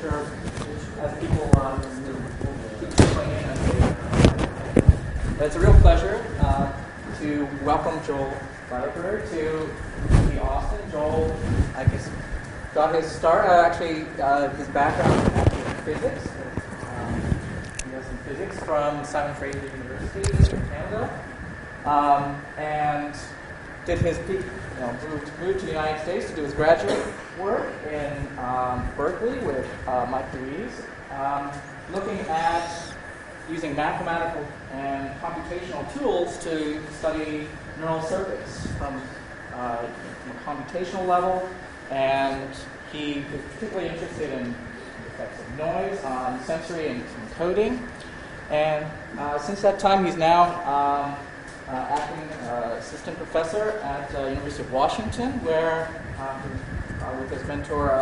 sure as people keep trickling in as they but it's a real pleasure to welcome Joel Weilberg to UT Austin. Joel, I guess, got his start, his background in physics. He has some physics from Simon Fraser University in Canada, and did his moved to the United States to do his graduate work in Berkeley with Mike Ruiz, looking at using mathematical and computational tools to study neural circuits from a computational level, and he is particularly interested in the effects of noise on sensory and coding. And since that time, he's now acting assistant professor at University of Washington, where with his mentor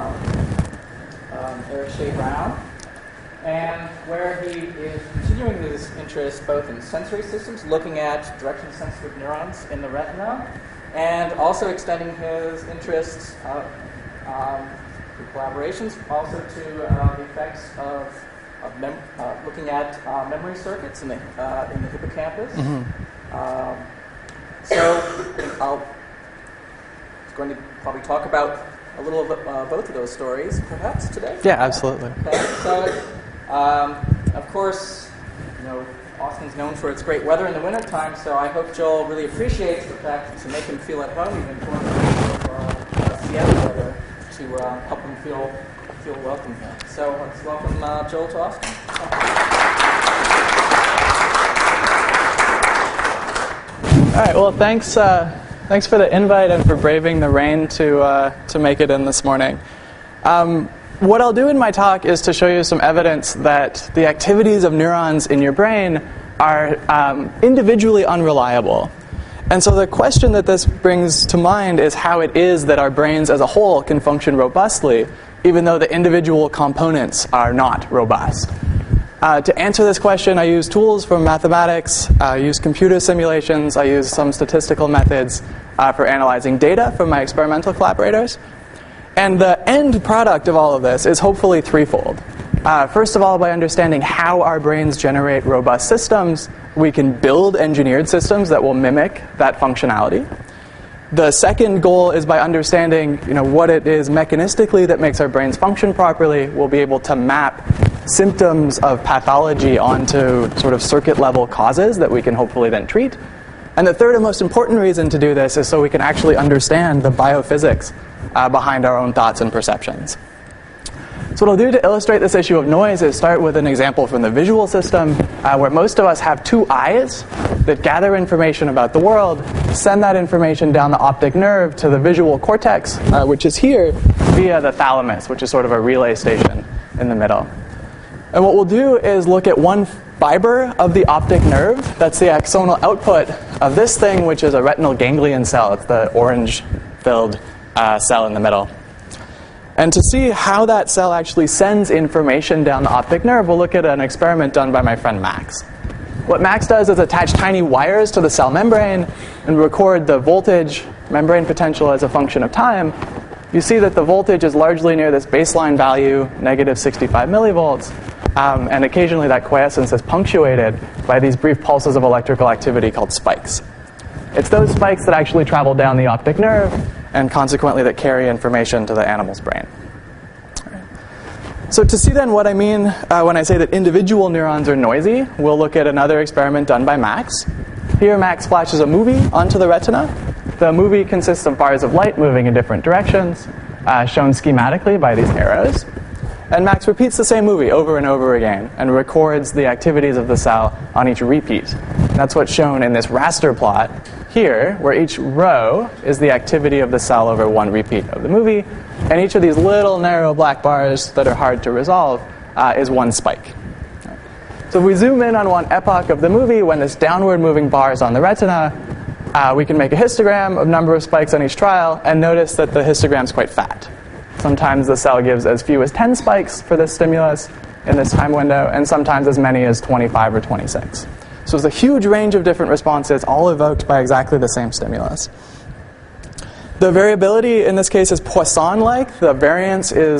Eric Shea Brown, and where he is continuing his interest both in sensory systems, looking at direction-sensitive neurons in the retina, and also extending his interests through collaborations also to the effects of looking at memory circuits in the hippocampus. Mm-hmm. So I was going to probably talk about a little of both of those stories, perhaps, today. Yeah, absolutely. Okay. So, of course, Austin's known for its great weather in the wintertime, so I hope Joel really appreciates the fact to make him feel at home, even for Seattle weather, to help him feel welcome here. So let's welcome Joel to Austin. All right. Well, thanks for the invite and for braving the rain to make it in this morning. What I'll do in my talk is to show you some evidence that the activities of neurons in your brain are individually unreliable. And so the question that this brings to mind is how it is that our brains as a whole can function robustly, even though the individual components are not robust. To answer this question, I use tools from mathematics, I use computer simulations, I use some statistical methods for analyzing data from my experimental collaborators. And the end product of all of this is hopefully threefold. First of all, by understanding how our brains generate robust systems, we can build engineered systems that will mimic that functionality. The second goal is by understanding what it is mechanistically that makes our brains function properly, we'll be able to map symptoms of pathology onto sort of circuit-level causes that we can hopefully then treat. And the third and most important reason to do this is so we can actually understand the biophysics behind our own thoughts and perceptions. So what I'll do to illustrate this issue of noise is start with an example from the visual system, where most of us have two eyes that gather information about the world, send that information down the optic nerve to the visual cortex, which is here, via the thalamus, which is sort of a relay station in the middle. And what we'll do is look at one fiber of the optic nerve. That's the axonal output of this thing, which is a retinal ganglion cell. It's the orange-filled cell in the middle. And to see how that cell actually sends information down the optic nerve, we'll look at an experiment done by my friend Max. What Max does is attach tiny wires to the cell membrane and record the voltage, membrane potential as a function of time. You see that the voltage is largely near this baseline value, negative 65 millivolts, and occasionally that quiescence is punctuated by these brief pulses of electrical activity called spikes. It's those spikes that actually travel down the optic nerve and consequently that carry information to the animal's brain. So to see then what I mean when I say that individual neurons are noisy, we'll look at another experiment done by Max. Here Max flashes a movie onto the retina. The movie consists of bars of light moving in different directions, shown schematically by these arrows. And Max repeats the same movie over and over again and records the activities of the cell on each repeat. That's what's shown in this raster plot here, where each row is the activity of the cell over one repeat of the movie, and each of these little narrow black bars that are hard to resolve is one spike. So if we zoom in on one epoch of the movie, when this downward moving bar is on the retina, we can make a histogram of number of spikes on each trial and notice that the histogram is quite fat. Sometimes the cell gives as few as 10 spikes for this stimulus in this time window, and sometimes as many as 25 or 26. So it's a huge range of different responses, all evoked by exactly the same stimulus. The variability in this case is Poisson-like. The variance is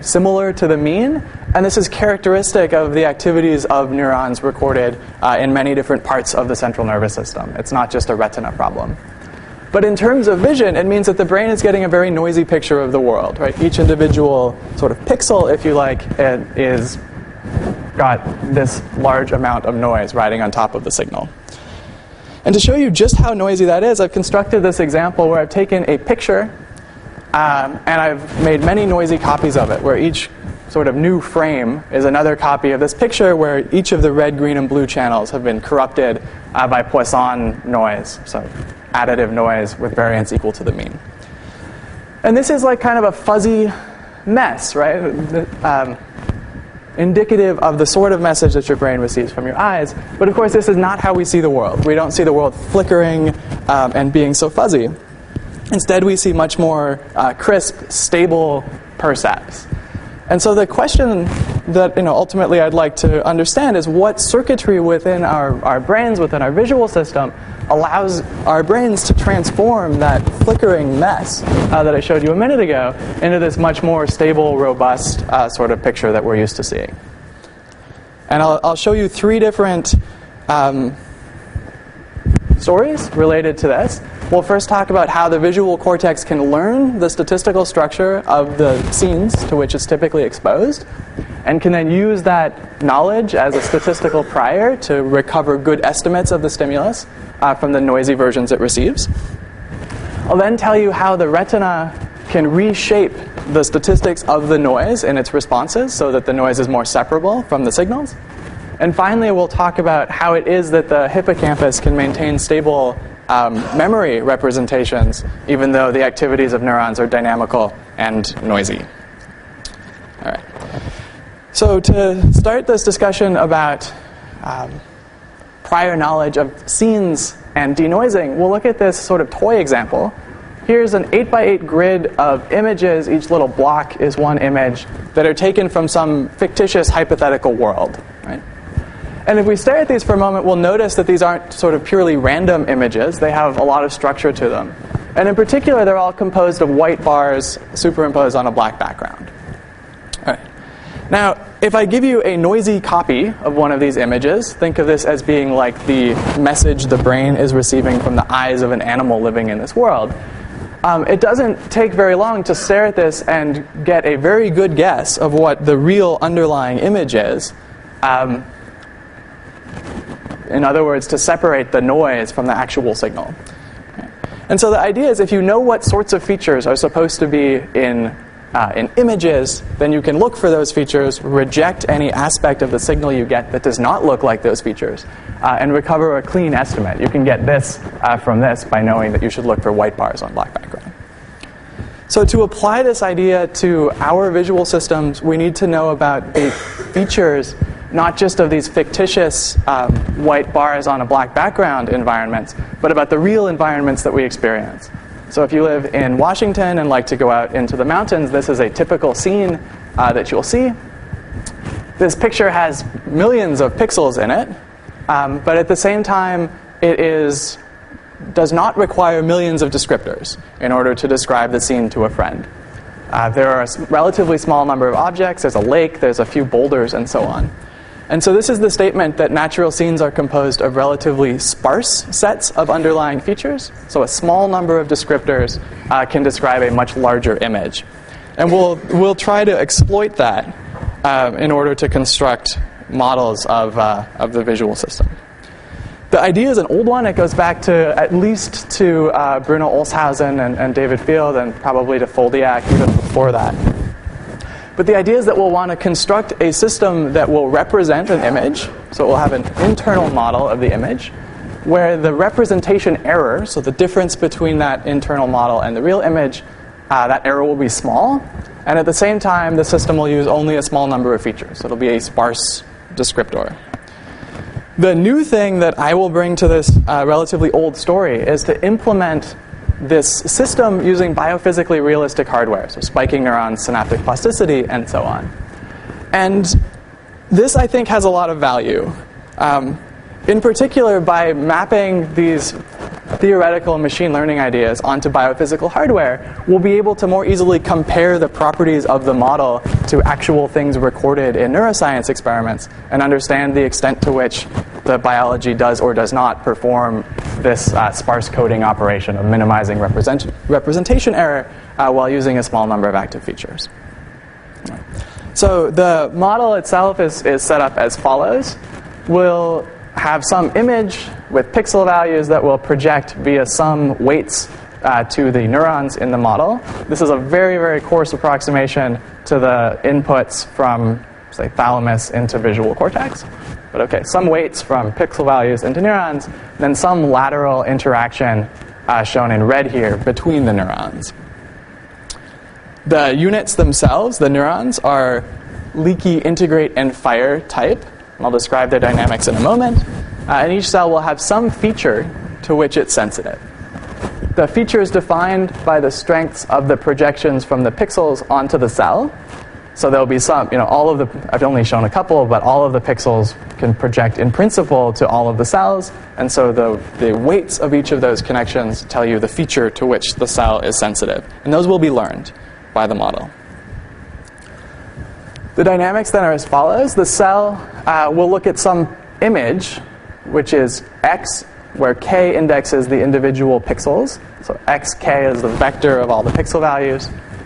similar to the mean, and this is characteristic of the activities of neurons recorded in many different parts of the central nervous system. It's not just a retina problem. But in terms of vision, it means that the brain is getting a very noisy picture of the world, right? Each individual sort of pixel, if you like, is got this large amount of noise riding on top of the signal. And to show you just how noisy that is, I've constructed this example where I've taken a picture and I've made many noisy copies of it, where each sort of new frame is another copy of this picture where each of the red, green, and blue channels have been corrupted by Poisson noise, so additive noise with variance equal to the mean. And this is like kind of a fuzzy mess, right? Indicative of the sort of message that your brain receives from your eyes. But of course, this is not how we see the world. We don't see the world flickering and being so fuzzy. Instead, we see much more crisp, stable percepts. And so the question that ultimately I'd like to understand is what circuitry within our brains, within our visual system, allows our brains to transform that flickering mess that I showed you a minute ago into this much more stable, robust sort of picture that we're used to seeing. And I'll show you three different stories related to this. We'll first talk about how the visual cortex can learn the statistical structure of the scenes to which it's typically exposed, and can then use that knowledge as a statistical prior to recover good estimates of the stimulus from the noisy versions it receives. I'll then tell you how the retina can reshape the statistics of the noise in its responses so that the noise is more separable from the signals. And finally, we'll talk about how it is that the hippocampus can maintain stable memory representations, even though the activities of neurons are dynamical and noisy. All right. So to start this discussion about prior knowledge of scenes and denoising, we'll look at this sort of toy example. Here's an 8x8 grid of images. Each little block is one image that are taken from some fictitious hypothetical world, right? And if we stare at these for a moment, we'll notice that these aren't sort of purely random images. They have a lot of structure to them. And in particular, they're all composed of white bars superimposed on a black background. All right. Now, if I give you a noisy copy of one of these images, think of this as being like the message the brain is receiving from the eyes of an animal living in this world. It doesn't take very long to stare at this and get a very good guess of what the real underlying image is. In other words, to separate the noise from the actual signal. Okay. And so the idea is if you know what sorts of features are supposed to be in images, then you can look for those features, reject any aspect of the signal you get that does not look like those features, and recover a clean estimate. You can get this from this by knowing that you should look for white bars on black background. So to apply this idea to our visual systems, we need to know about the features not just of these fictitious white bars on a black background environments, but about the real environments that we experience. So if you live in Washington and like to go out into the mountains, this is a typical scene that you'll see. This picture has millions of pixels in it, but at the same time, it does not require millions of descriptors in order to describe the scene to a friend. There are a relatively small number of objects. There's a lake, there's a few boulders, and so on. And so this is the statement that natural scenes are composed of relatively sparse sets of underlying features. So a small number of descriptors can describe a much larger image. And we'll try to exploit that in order to construct models of the visual system. The idea is an old one. It goes back to at least to Bruno Olshausen and David Field, and probably to Foldiak even before that. But the idea is that we'll want to construct a system that will represent an image. So we'll have an internal model of the image where the representation error, so the difference between that internal model and the real image, that error will be small. And at the same time, the system will use only a small number of features. So it'll be a sparse descriptor. The new thing that I will bring to this relatively old story is to implement this system using biophysically realistic hardware, so spiking neurons, synaptic plasticity, and so on. And this, I think, has a lot of value. In particular, by mapping these theoretical machine learning ideas onto biophysical hardware, we'll be able to more easily compare the properties of the model to actual things recorded in neuroscience experiments and understand the extent to which the biology does or does not perform this sparse coding operation of minimizing representation error while using a small number of active features. So the model itself is set up as follows. We'll have some image with pixel values that will project via some weights to the neurons in the model. This is a very, very coarse approximation to the inputs from, say, thalamus into visual cortex. But okay, some weights from pixel values into neurons, then some lateral interaction shown in red here between the neurons. The units themselves, the neurons, are leaky, integrate, and fire type. I'll describe their dynamics in a moment. And each cell will have some feature to which it's sensitive. The feature is defined by the strengths of the projections from the pixels onto the cell. So there'll be some, all of the, I've only shown a couple, but all of the pixels can project in principle to all of the cells. And so the weights of each of those connections tell you the feature to which the cell is sensitive. And those will be learned by the model. The dynamics then are as follows. The cell will look at some image, which is x, where k indexes the individual pixels. So xk is the vector of all the pixel values.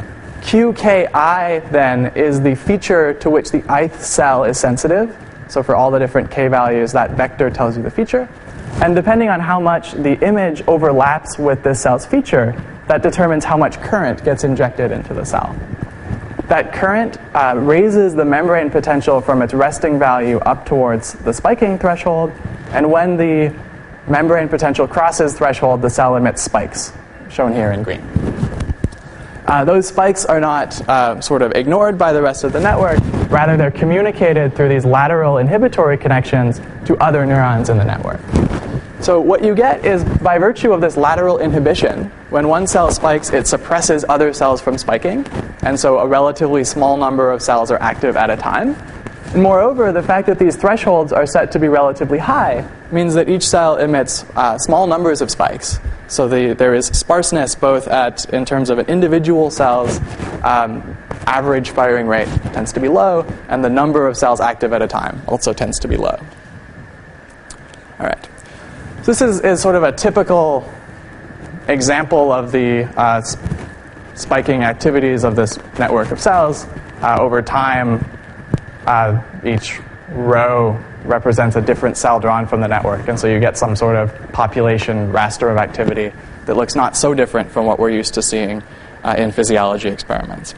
qki then is the feature to which the ith cell is sensitive. So for all the different k values, that vector tells you the feature. And depending on how much the image overlaps with this cell's feature, that determines how much current gets injected into the cell. That current raises the membrane potential from its resting value up towards the spiking threshold, and when the membrane potential crosses threshold, the cell emits spikes, shown here in green. Those spikes are not sort of ignored by the rest of the network. Rather, they're communicated through these lateral inhibitory connections to other neurons in the network. So what you get is, by virtue of this lateral inhibition, when one cell spikes, it suppresses other cells from spiking, and so a relatively small number of cells are active at a time. And moreover, the fact that these thresholds are set to be relatively high means that each cell emits small numbers of spikes. So there is sparseness both in terms of an individual cell's average firing rate tends to be low, and the number of cells active at a time also tends to be low. All right. So this is sort of a typical example of the spiking activities of this network of cells. Over time, each row represents a different cell drawn from the network, and so you get some sort of population raster of activity that looks not so different from what we're used to seeing in physiology experiments.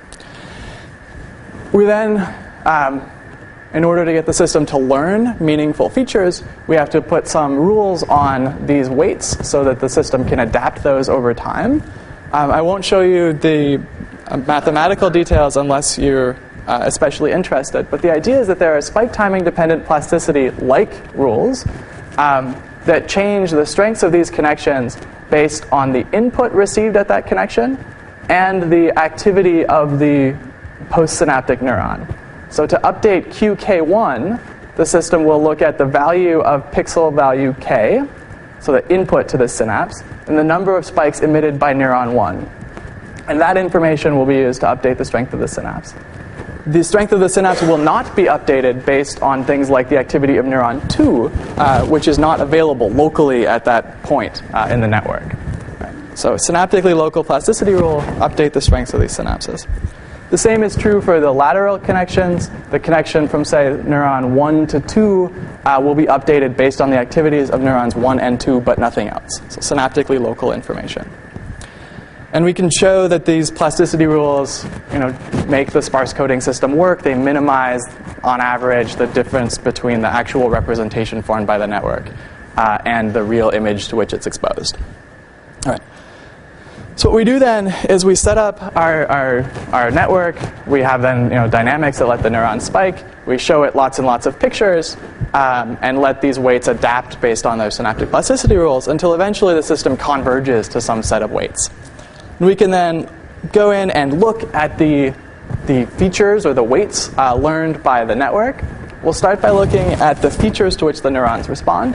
We then, in order to get the system to learn meaningful features, we have to put some rules on these weights so that the system can adapt those over time. I won't show you the mathematical details unless you're especially interested, but the idea is that there are spike timing dependent plasticity-like rules that change the strengths of these connections based on the input received at that connection and the activity of the postsynaptic neuron. So to update QK1, the system will look at the value of pixel value k, so the input to the synapse, and the number of spikes emitted by neuron 1. And that information will be used to update the strength of the synapse. The strength of the synapse will not be updated based on things like the activity of neuron 2, which is not available locally at that point in the network. Right. So synaptically local plasticity rule, update the strengths of these synapses. The same is true for the lateral connections. The connection from, say, neuron 1 to 2 will be updated based on the activities of neurons 1 and 2, but nothing else. So synaptically local information. And we can show that these plasticity rules, make the sparse coding system work. They minimize, on average, the difference between the actual representation formed by the network and the real image to which it's exposed. All right. So what we do then is we set up our network. We have then dynamics that let the neurons spike. We show it lots and lots of pictures and let these weights adapt based on those synaptic plasticity rules until eventually the system converges to some set of weights. And we can then go in and look at the features or the weights learned by the network. We'll start by looking at the features to which the neurons respond.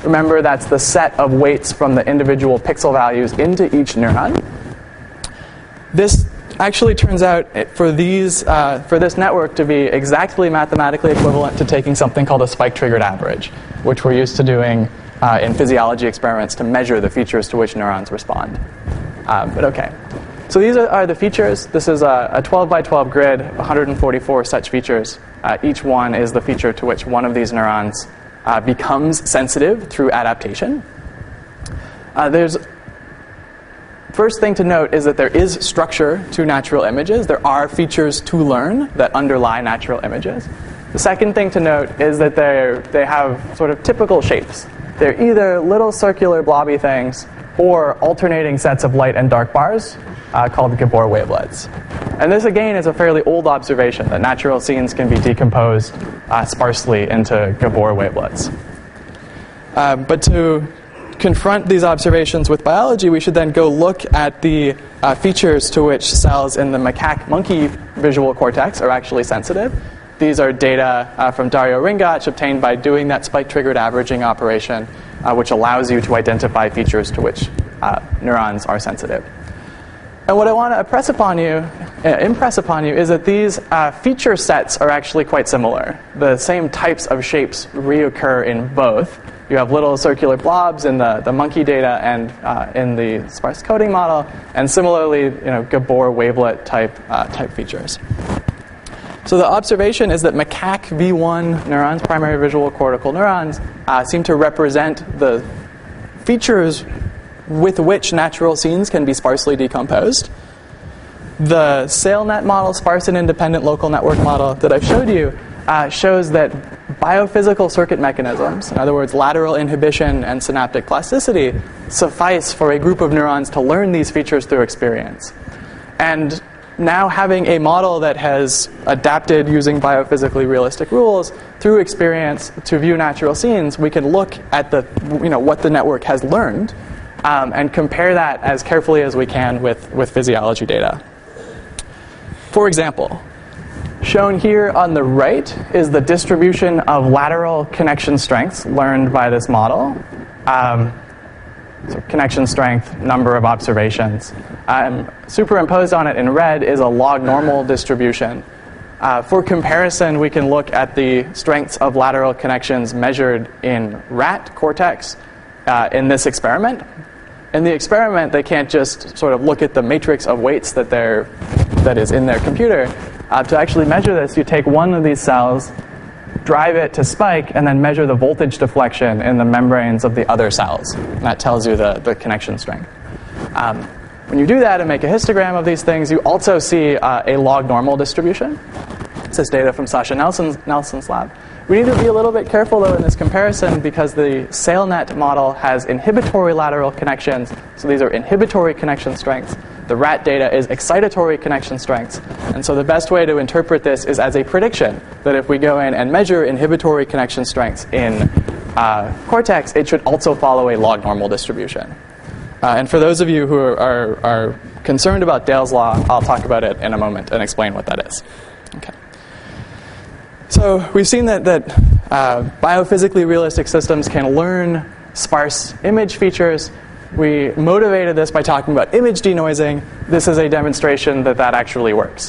Remember, that's the set of weights from the individual pixel values into each neuron. This actually turns out for this network to be exactly mathematically equivalent to taking something called a spike-triggered average, which we're used to doing in physiology experiments to measure the features to which neurons respond. But okay. So these are the features. This is a 12 by 12 grid, 144 such features. Each one is the feature to which one of these neurons becomes sensitive through adaptation. First thing to note is that there is structure to natural images. There are features to learn that underlie natural images. The second thing to note is that they have sort of typical shapes. They're either little circular blobby things or alternating sets of light and dark bars called Gabor wavelets. And this, again, is a fairly old observation that natural scenes can be decomposed sparsely into Gabor wavelets. But to confront these observations with biology, we should then go look at the features to which cells in the macaque-monkey visual cortex are actually sensitive. These are data from Dario Ringac obtained by doing that spike-triggered averaging operation, which allows you to identify features to which neurons are sensitive. And what I want to impress upon you is that these feature sets are actually quite similar. The same types of shapes reoccur in both. You have little circular blobs in the monkey data and in the sparse coding model, and similarly, Gabor wavelet type features. So the observation is that macaque V1 neurons, primary visual cortical neurons, seem to represent the features with which natural scenes can be sparsely decomposed. The SailNet model, sparse and independent local network model that I've showed you, shows that biophysical circuit mechanisms, in other words, lateral inhibition and synaptic plasticity, suffice for a group of neurons to learn these features through experience. And now having a model that has adapted using biophysically realistic rules through experience to view natural scenes, we can look at what the network has learned and compare that as carefully as we can with physiology data. For example, shown here on the right is the distribution of lateral connection strengths learned by this model. So connection strength, number of observations. Superimposed on it in red is a log normal distribution. For comparison, we can look at the strengths of lateral connections measured in rat cortex in this experiment. In the experiment, they can't just sort of look at the matrix of weights that is in their computer. To actually measure this, you take one of these cells, drive it to spike, and then measure the voltage deflection in the membranes of the other cells. And that tells you the connection strength. When you do that and make a histogram of these things, you also see a log normal distribution. This is data from Sasha Nelson's lab. We need to be a little bit careful, though, in this comparison because the SailNet model has inhibitory lateral connections. So these are inhibitory connection strengths. The rat data is excitatory connection strengths. And so the best way to interpret this is as a prediction that if we go in and measure inhibitory connection strengths in cortex, it should also follow a log normal distribution. And for those of you who are concerned about Dale's law, I'll talk about it in a moment and explain what that is. Okay. So we've seen that biophysically realistic systems can learn sparse image features. We motivated this by talking about image denoising. This is a demonstration that actually works.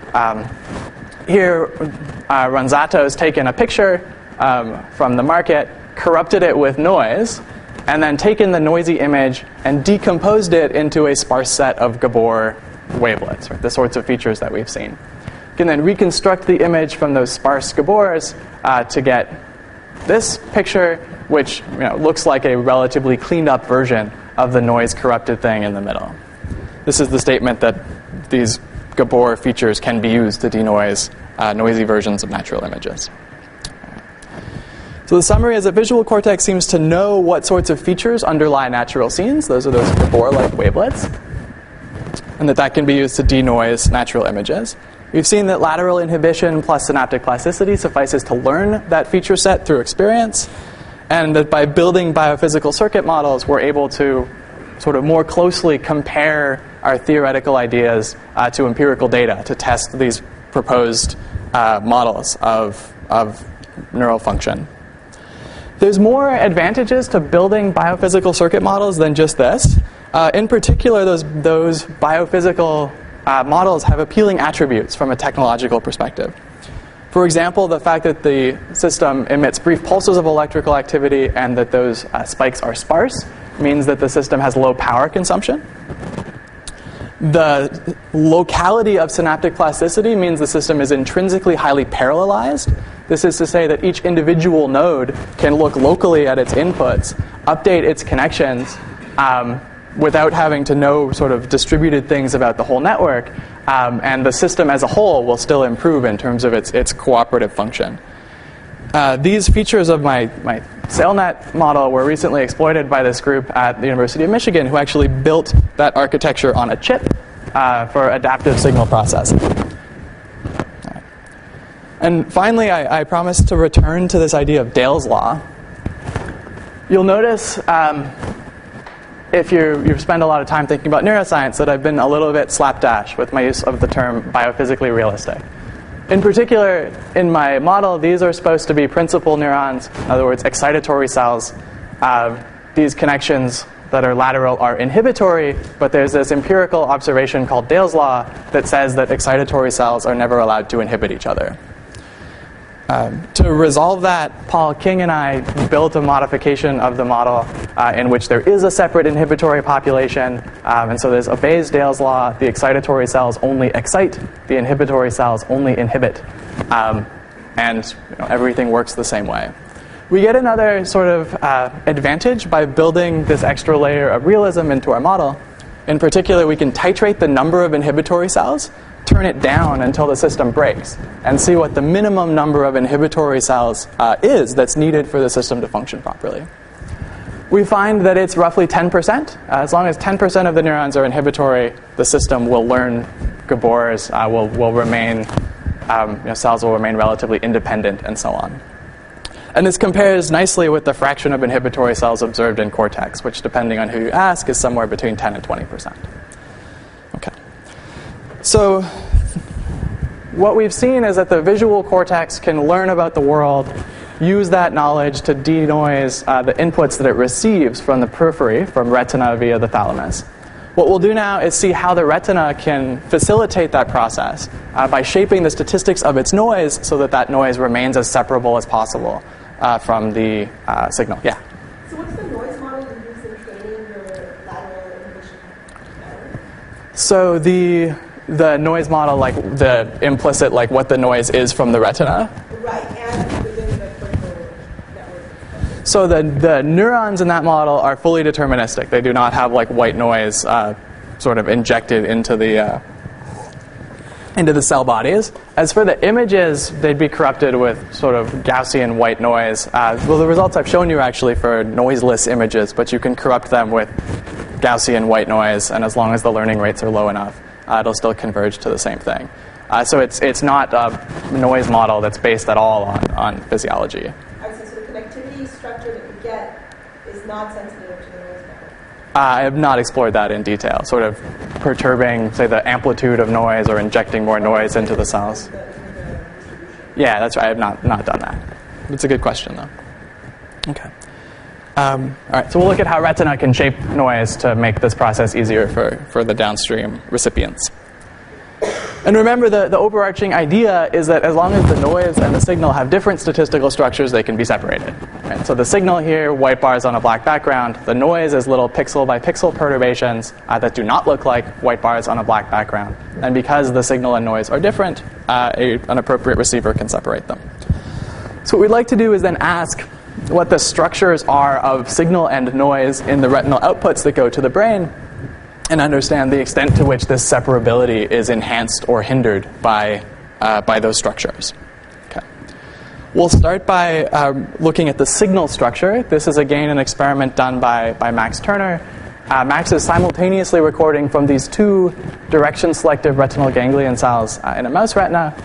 Here, Ronzato has taken a picture from the market, corrupted it with noise, and then taken the noisy image and decomposed it into a sparse set of Gabor wavelets, right? The sorts of features that we've seen. You can then reconstruct the image from those sparse Gabors to get this picture, which looks like a relatively cleaned up version of the noise-corrupted thing in the middle. This is the statement that these Gabor features can be used to denoise noisy versions of natural images. So the summary is that visual cortex seems to know what sorts of features underlie natural scenes. Those are those Gabor-like wavelets. And that can be used to denoise natural images. We've seen that lateral inhibition plus synaptic plasticity suffices to learn that feature set through experience. And that by building biophysical circuit models, we're able to sort of more closely compare our theoretical ideas to empirical data to test these proposed models of neural function. There's more advantages to building biophysical circuit models than just this. In particular, those biophysical models have appealing attributes from a technological perspective. For example, the fact that the system emits brief pulses of electrical activity and that those spikes are sparse means that the system has low power consumption. The locality of synaptic plasticity means the system is intrinsically highly parallelized. This is to say that each individual node can look locally at its inputs, update its connections, without having to know sort of distributed things about the whole network, and the system as a whole will still improve in terms of its cooperative function. These features of my SailNet model were recently exploited by this group at the University of Michigan, who actually built that architecture on a chip for adaptive signal processing. And finally, I promised to return to this idea of Dale's law. You'll notice, if you spend a lot of time thinking about neuroscience, that I've been a little bit slapdash with my use of the term biophysically realistic. In particular, in my model, these are supposed to be principal neurons, in other words, excitatory cells. These connections that are lateral are inhibitory, but there's this empirical observation called Dale's law that says that excitatory cells are never allowed to inhibit each other. To resolve that, Paul King and I built a modification of the model in which there is a separate inhibitory population, and so there's obeys Dale's law. The excitatory cells only excite, the inhibitory cells only inhibit, and everything works the same way. We get another sort of advantage by building this extra layer of realism into our model. In particular, we can titrate the number of inhibitory cells, turn it down until the system breaks, and see what the minimum number of inhibitory cells is that's needed for the system to function properly. We find that it's roughly 10%. As long as 10% of the neurons are inhibitory, the system will learn Gabor's, will remain, cells will remain relatively independent, and so on. And this compares nicely with the fraction of inhibitory cells observed in cortex, which, depending on who you ask, is somewhere between 10 and 20%. Okay. So what we've seen is that the visual cortex can learn about the world, use that knowledge to denoise the inputs that it receives from the periphery, from retina via the thalamus. What we'll do now is see how the retina can facilitate that process by shaping the statistics of its noise so that that noise remains as separable as possible from the signal. Yeah? So what's the noise model you use in training your lateral inhibition network? So the noise model, like the implicit, like what the noise is from the retina. Right, and within the peripheral network. So the neurons in that model are fully deterministic. They do not have like white noise sort of injected into the cell bodies. As for the images, they'd be corrupted with sort of Gaussian white noise. Well, the results I've shown you are actually for noiseless images, but you can corrupt them with Gaussian white noise, and as long as the learning rates are low enough, it'll still converge to the same thing. So it's not a noise model that's based at all on physiology. I see. So the connectivity structure that you get is not sensitive to the noise model. I have not explored that in detail, sort of perturbing, say, the amplitude of noise or injecting more noise into the cells. Yeah, that's right. I have not done that. It's a good question, though. Okay. All right, so we'll look at how retina can shape noise to make this process easier for the downstream recipients. And remember, the overarching idea is that as long as the noise and the signal have different statistical structures, they can be separated. Right? So the signal here, white bars on a black background. The noise is little pixel by pixel perturbations that do not look like white bars on a black background. And because the signal and noise are different, an appropriate receiver can separate them. So what we'd like to do is then ask what the structures are of signal and noise in the retinal outputs that go to the brain, and understand the extent to which this separability is enhanced or hindered by those structures. Okay. We'll start by looking at the signal structure. This is again an experiment done by Max Turner. Max is simultaneously recording from these two direction-selective retinal ganglion cells in a mouse retina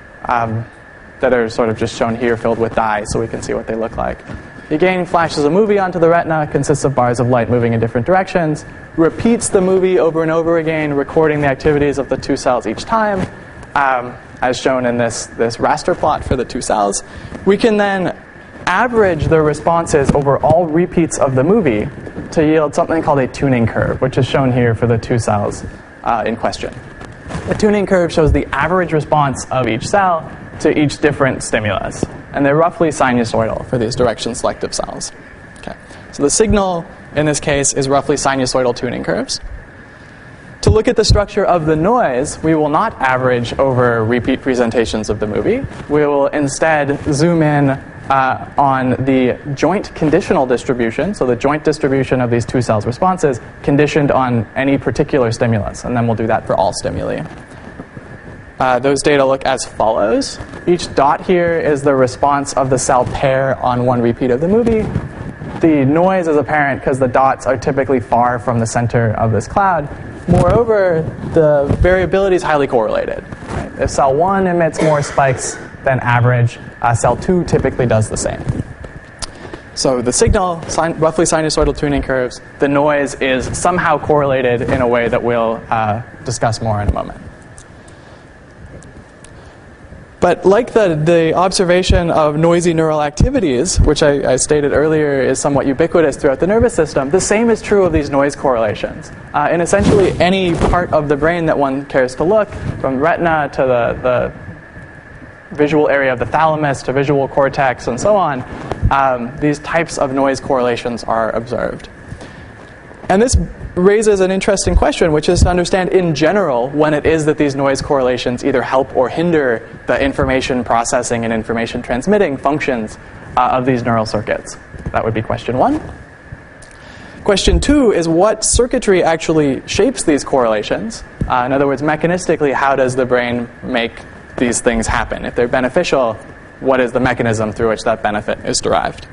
that are sort of just shown here filled with dye so we can see what they look like. He again flashes a movie onto the retina, consists of bars of light moving in different directions, repeats the movie over and over again, recording the activities of the two cells each time, as shown in this raster plot for the two cells. We can then average the responses over all repeats of the movie to yield something called a tuning curve, which is shown here for the two cells in question. The tuning curve shows the average response of each cell to each different stimulus, and they're roughly sinusoidal for these direction-selective cells. Okay. So the signal in this case is roughly sinusoidal tuning curves. To look at the structure of the noise, we will not average over repeat presentations of the movie. We will instead zoom in on the joint conditional distribution, so the joint distribution of these two cells' responses conditioned on any particular stimulus, and then we'll do that for all stimuli. Those data look as follows. Each dot here is the response of the cell pair on one repeat of the movie. The noise is apparent because the dots are typically far from the center of this cloud. Moreover, the variability is highly correlated. Right? If cell 1 emits more spikes than average, cell 2 typically does the same. So the signal, roughly sinusoidal tuning curves, the noise is somehow correlated in a way that we'll discuss more in a moment. But like the observation of noisy neural activities, which I stated earlier is somewhat ubiquitous throughout the nervous system, the same is true of these noise correlations. In essentially any part of the brain that one cares to look, from retina to the visual area of the thalamus to visual cortex and so on, these types of noise correlations are observed. And this raises an interesting question, which is to understand in general when it is that these noise correlations either help or hinder the information processing and information transmitting functions of these neural circuits. That would be question 1. Question 2 is what circuitry actually shapes these correlations. In other words, mechanistically, how does the brain make these things happen? If they're beneficial, what is the mechanism through which that benefit is derived?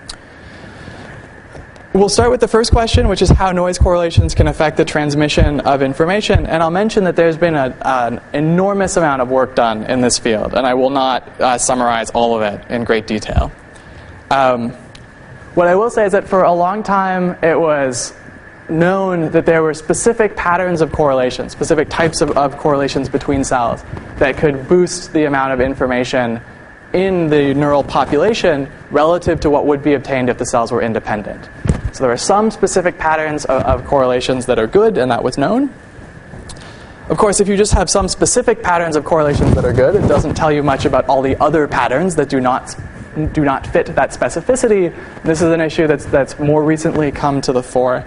We'll start with the first question, which is how noise correlations can affect the transmission of information. And I'll mention that there's been an enormous amount of work done in this field, and I will not summarize all of it in great detail. What I will say is that for a long time, it was known that there were specific patterns of correlation, specific types of correlations between cells that could boost the amount of information in the neural population relative to what would be obtained if the cells were independent. So there are some specific patterns of correlations that are good, and that was known. Of course, if you just have some specific patterns of correlations that are good, it doesn't tell you much about all the other patterns that do not fit that specificity. This is an issue that's more recently come to the fore.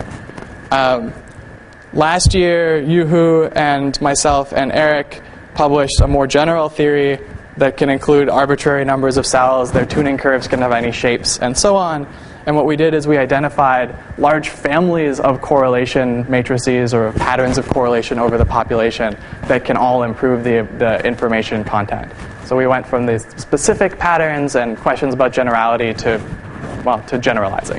Last year, Yuhu and myself and Eric published a more general theory that can include arbitrary numbers of cells, their tuning curves can have any shapes, and so on. And what we did is we identified large families of correlation matrices or patterns of correlation over the population that can all improve the information content. So we went from these specific patterns and questions about generality to generalizing.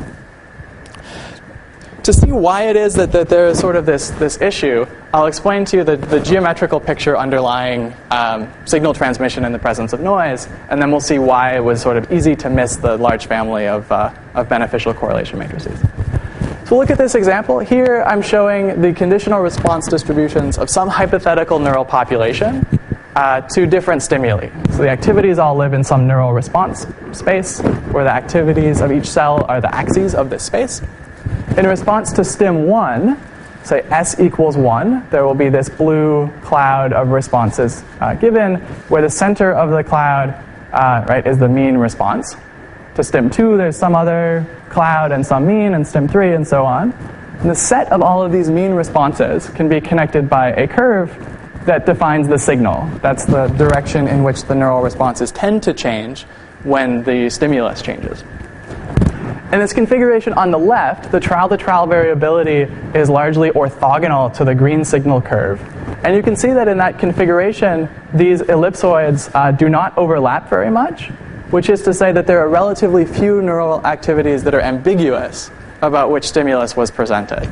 To see why it is that there is sort of this issue, I'll explain to you the geometrical picture underlying signal transmission in the presence of noise, and then we'll see why it was sort of easy to miss the large family of beneficial correlation matrices. So look at this example. Here I'm showing the conditional response distributions of some hypothetical neural population to different stimuli. So the activities all live in some neural response space, where the activities of each cell are the axes of this space. In response to stim 1, say S equals 1, there will be this blue cloud of responses given, where the center of the cloud is the mean response. To stim 2, there's some other cloud and some mean, and stim 3, and so on. And the set of all of these mean responses can be connected by a curve that defines the signal. That's the direction in which the neural responses tend to change when the stimulus changes. In this configuration on the left, the trial-to-trial variability is largely orthogonal to the green signal curve. And you can see that in that configuration, these ellipsoids do not overlap very much, which is to say that there are relatively few neural activities that are ambiguous about which stimulus was presented.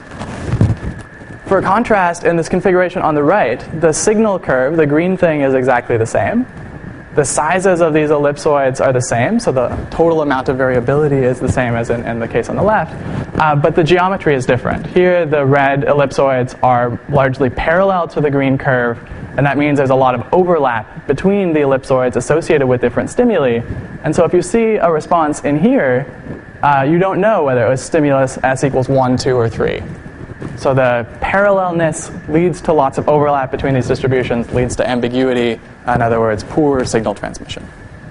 For contrast, in this configuration on the right, the signal curve, the green thing, is exactly the same. The sizes of these ellipsoids are the same, so the total amount of variability is the same as in the case on the left, but the geometry is different. Here, the red ellipsoids are largely parallel to the green curve, And that means there's a lot of overlap between the ellipsoids associated with different stimuli. And so if you see a response in here, you don't know whether it was stimulus s equals 1, 2, or 3. So the parallelness leads to lots of overlap between these distributions, leads to ambiguity, in other words, poor signal transmission.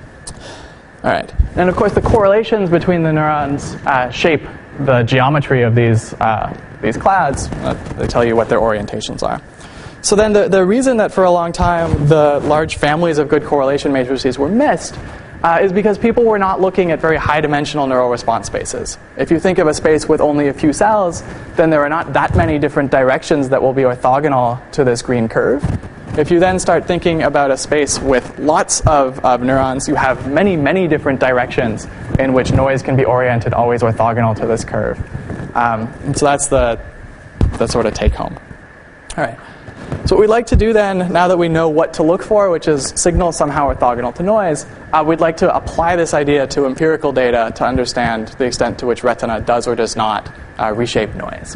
All right. And of course, the correlations between the neurons shape the geometry of these clouds. They tell you what their orientations are. So then the reason that for a long time the large families of good correlation matrices were missed is because people were not looking at very high-dimensional neural response spaces. If you think of a space with only a few cells, then there are not that many different directions that will be orthogonal to this green curve. If you then start thinking about a space with lots of neurons, you have many, many different directions in which noise can be oriented always orthogonal to this curve. And so that's the sort of take-home. All right. So what we'd like to do then, now that we know what to look for, which is signals somehow orthogonal to noise, we'd like to apply this idea to empirical data to understand the extent to which retina does or does not reshape noise.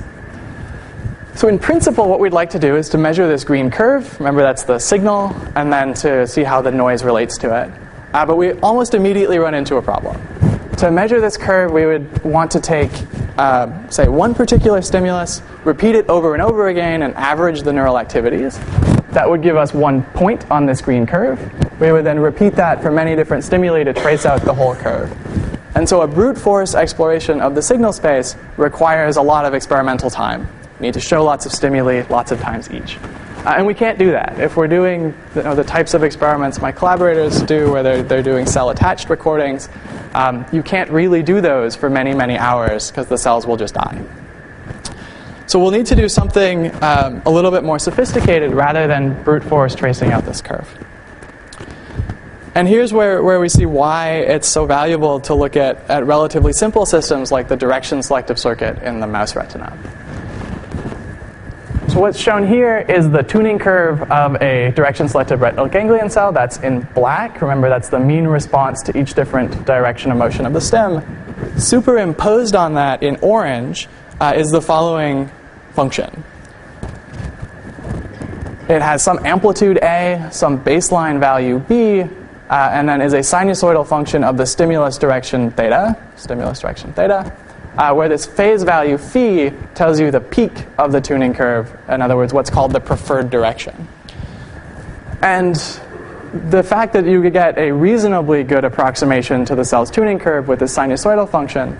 So in principle, what we'd like to do is to measure this green curve. Remember, that's the signal, and then to see how the noise relates to it. But we almost immediately run into a problem. To measure this curve, we would want to take, say, one particular stimulus, repeat it over and over again, and average the neural activities. That would give us 1 point on this green curve. We would then repeat that for many different stimuli to trace out the whole curve. And so a brute force exploration of the signal space requires a lot of experimental time. We need to show lots of stimuli, lots of times each. And we can't do that. If we're doing the types of experiments my collaborators do, where they're doing cell-attached recordings, you can't really do those for many, many hours because the cells will just die. So we'll need to do something a little bit more sophisticated rather than brute force tracing out this curve. And here's where we see why it's so valuable to look at relatively simple systems like the direction selective circuit in the mouse retina. So what's shown here is the tuning curve of a direction-selective retinal ganglion cell. That's in black. Remember, that's the mean response to each different direction of motion of the stem. Superimposed on that in orange is the following function. It has some amplitude A, some baseline value B, and then is a sinusoidal function of the stimulus direction theta, where this phase value phi tells you the peak of the tuning curve, in other words, what's called the preferred direction. And the fact that you could get a reasonably good approximation to the cell's tuning curve with this sinusoidal function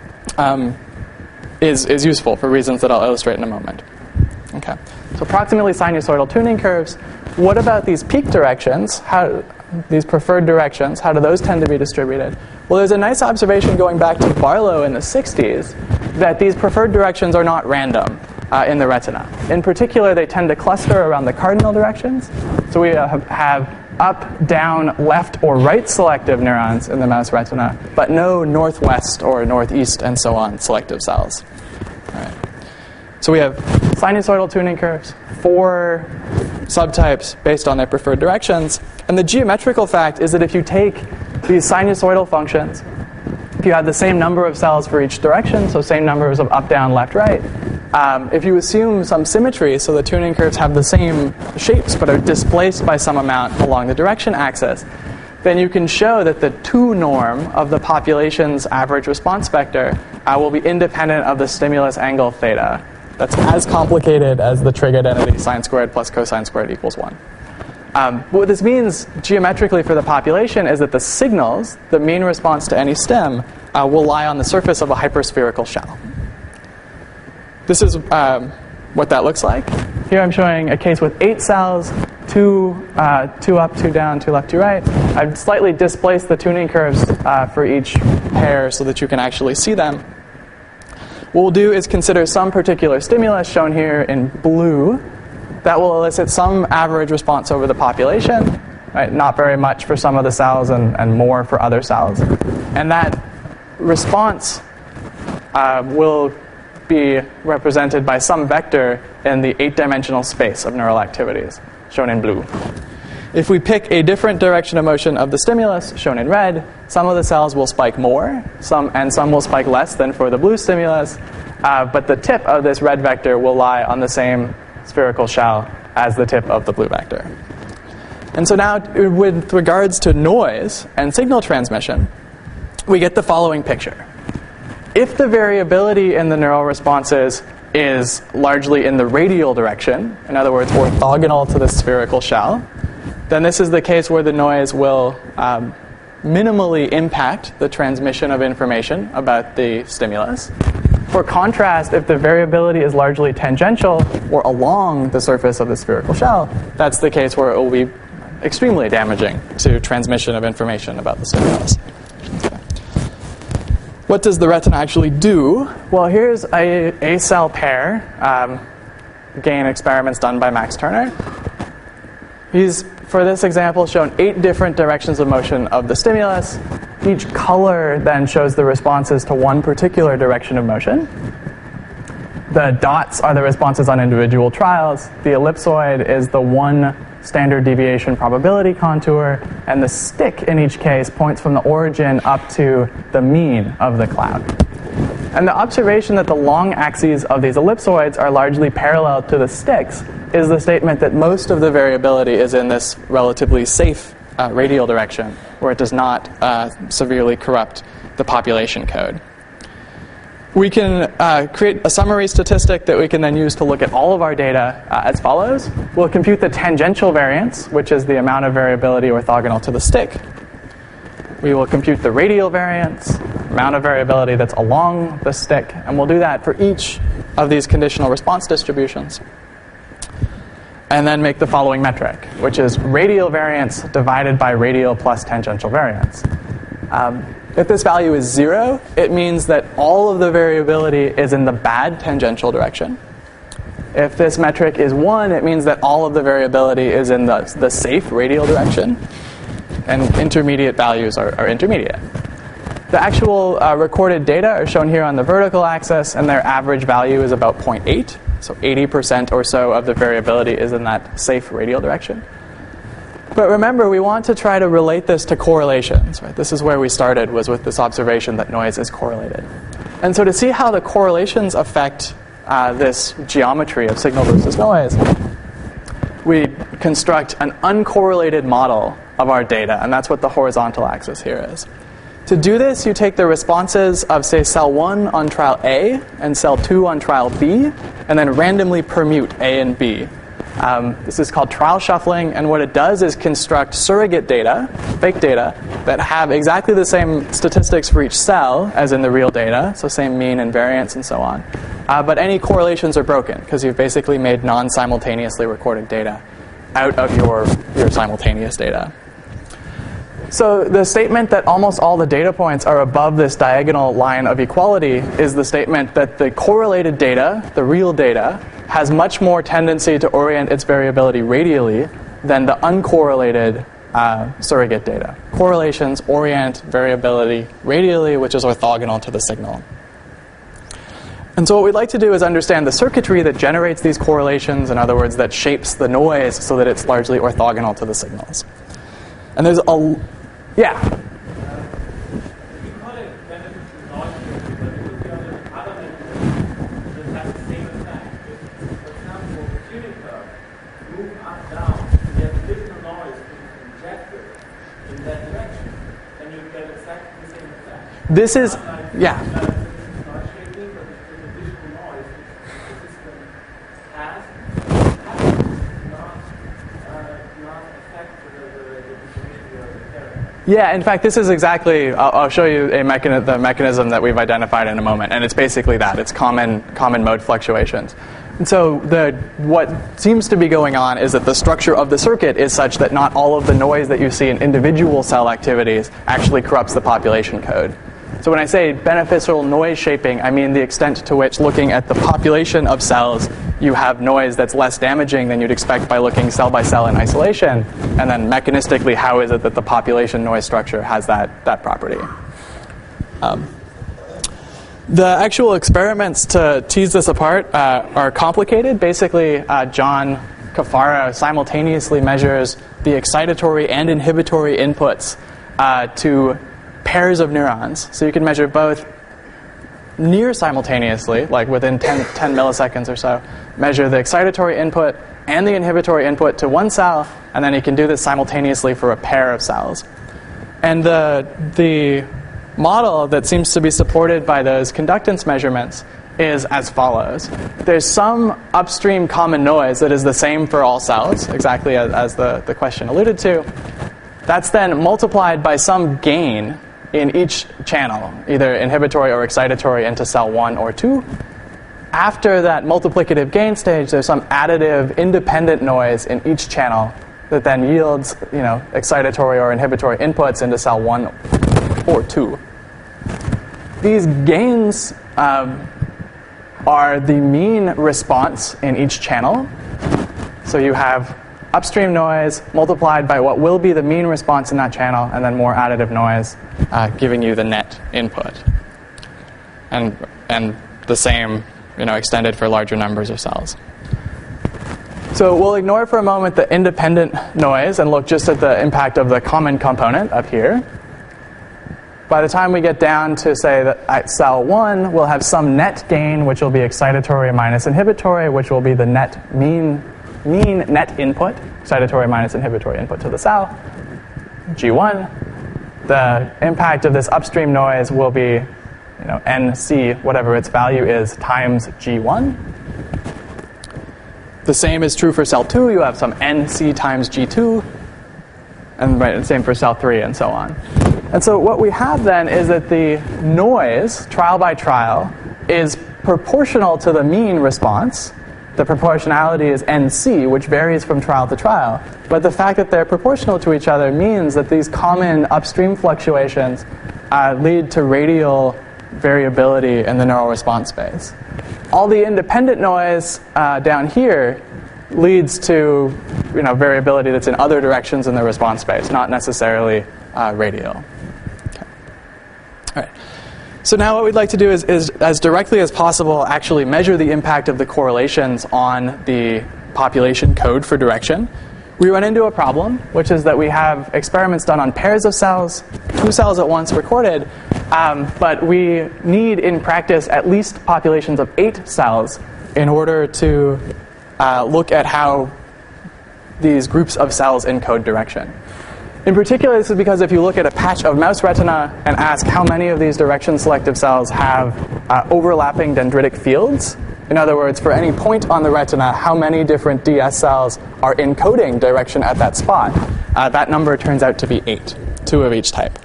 is useful for reasons that I'll illustrate in a moment. Okay, so approximately sinusoidal tuning curves. What about these peak directions? These preferred directions, how do those tend to be distributed? Well, there's a nice observation going back to Barlow in the 60s that these preferred directions are not random in the retina. In particular, they tend to cluster around the cardinal directions. So we have up, down, left, or right selective neurons in the mouse retina, but no northwest or northeast and so on selective cells. All right. So we have sinusoidal tuning curves, 4 subtypes based on their preferred directions. And the geometrical fact is that if you take these sinusoidal functions, if you have the same number of cells for each direction, so same numbers of up, down, left, right, if you assume some symmetry, so the tuning curves have the same shapes but are displaced by some amount along the direction axis, then you can show that the 2 norm of the population's average response vector will be independent of the stimulus angle theta. That's as complicated as the trig identity sine squared plus cosine squared equals 1. What this means geometrically for the population is that the signals, the mean response to any stem, will lie on the surface of a hyperspherical shell. This is what that looks like. Here I'm showing a case with 8 cells, 2 up, 2 down, 2 left, 2 right. I've slightly displaced the tuning curves for each pair so that you can actually see them. What we'll do is consider some particular stimulus, shown here in blue, that will elicit some average response over the population, right? Not very much for some of the cells and more for other cells. And that response will be represented by some vector in the 8-dimensional space of neural activities, shown in blue. If we pick a different direction of motion of the stimulus, shown in red, some of the cells will spike more, some will spike less than for the blue stimulus, but the tip of this red vector will lie on the same spherical shell as the tip of the blue vector. And so now, with regards to noise and signal transmission, we get the following picture. If the variability in the neural responses is largely in the radial direction, in other words, orthogonal to the spherical shell, then this is the case where the noise will minimally impact the transmission of information about the stimulus. For contrast, if the variability is largely tangential or along the surface of the spherical shell, that's the case where it will be extremely damaging to transmission of information about the stimulus. What does the retina actually do? Well, here's a cell pair gain experiments done by Max Turner. He's, for this example, shown 8 different directions of motion of the stimulus. Each color then shows the responses to one particular direction of motion. The dots are the responses on individual trials. The ellipsoid is the one standard deviation probability contour, and the stick in each case points from the origin up to the mean of the cloud. And the observation that the long axes of these ellipsoids are largely parallel to the sticks is the statement that most of the variability is in this relatively safe radial direction, where it does not severely corrupt the population code. We can create a summary statistic that we can then use to look at all of our data as follows. We'll compute the tangential variance, which is the amount of variability orthogonal to the stick. We will compute the radial variance, amount of variability that's along the stick, and we'll do that for each of these conditional response distributions. And then make the following metric, which is radial variance divided by radial plus tangential variance. If this value is 0, it means that all of the variability is in the bad tangential direction. If this metric is 1, it means that all of the variability is in the safe radial direction. And intermediate values are intermediate. The actual recorded data are shown here on the vertical axis, and their average value is about 0.8. So 80% or so of the variability is in that safe radial direction. But remember, we want to try to relate this to correlations. Right? This is where we started, was with this observation that noise is correlated. And so to see how the correlations affect this geometry of signal versus noise, we construct an uncorrelated model of our data, and that's what the horizontal axis here is. To do this, you take the responses of, say, cell 1 on trial A and cell 2 on trial B, and then randomly permute A and B. This is called trial shuffling, and what it does is construct surrogate data, fake data, that have exactly the same statistics for each cell as in the real data, so same mean and variance and so on. But any correlations are broken, because you've basically made non-simultaneously recorded data out of your simultaneous data. So the statement that almost all the data points are above this diagonal line of equality is the statement that the correlated data, the real data, has much more tendency to orient its variability radially than the uncorrelated surrogate data. Correlations orient variability radially, which is orthogonal to the signal. And so what we'd like to do is understand the circuitry that generates these correlations, in other words, that shapes the noise so that it's largely orthogonal to the signals. And there's a... Yeah? This is, yeah. Yeah, in fact, this is exactly, I'll show you the mechanism that we've identified in a moment, and it's basically that. It's common mode fluctuations. And so what seems to be going on is that the structure of the circuit is such that not all of the noise that you see in individual cell activities actually corrupts the population code. So when I say beneficial noise shaping, I mean the extent to which, looking at the population of cells, you have noise that's less damaging than you'd expect by looking cell by cell in isolation. And then mechanistically, how is it that the population noise structure has that property? The actual experiments to tease this apart are complicated. Basically, John Cafaro simultaneously measures the excitatory and inhibitory inputs to pairs of neurons. So you can measure both near simultaneously, like within 10 milliseconds or so, measure the excitatory input and the inhibitory input to one cell, and then you can do this simultaneously for a pair of cells. And the model that seems to be supported by those conductance measurements is as follows. There's some upstream common noise that is the same for all cells, exactly as the question alluded to. That's then multiplied by some gain in each channel, either inhibitory or excitatory into cell 1 or 2. After that multiplicative gain stage, there's some additive independent noise in each channel that then yields, excitatory or inhibitory inputs into cell 1 or 2. These gains are the mean response in each channel. So you have upstream noise multiplied by what will be the mean response in that channel, and then more additive noise giving you the net input. And the same, extended for larger numbers of cells. So we'll ignore for a moment the independent noise and look just at the impact of the common component up here. By the time we get down to, say, that at cell 1, we'll have some net gain, which will be excitatory minus inhibitory, which will be the net mean net input, excitatory minus inhibitory input to the cell, G1. The impact of this upstream noise will be, NC, whatever its value is, times G1. The same is true for cell 2. You have some NC times G2, and the same for cell 3, and so on. And so what we have then is that the noise, trial by trial, is proportional to the mean response. The proportionality is NC, which varies from trial to trial. But the fact that they're proportional to each other means that these common upstream fluctuations lead to radial variability in the neural response space. All the independent noise down here leads to variability that's in other directions in the response space, not necessarily radial. Okay. All right. So now what we'd like to do is as directly as possible actually measure the impact of the correlations on the population code for direction. We run into a problem, which is that we have experiments done on pairs of cells, 2 cells at once recorded, but we need in practice at least populations of 8 cells in order to look at how these groups of cells encode direction. In particular, this is because if you look at a patch of mouse retina and ask how many of these direction-selective cells have overlapping dendritic fields, in other words, for any point on the retina, how many different DS cells are encoding direction at that spot, that number turns out to be 8, 2 of each type.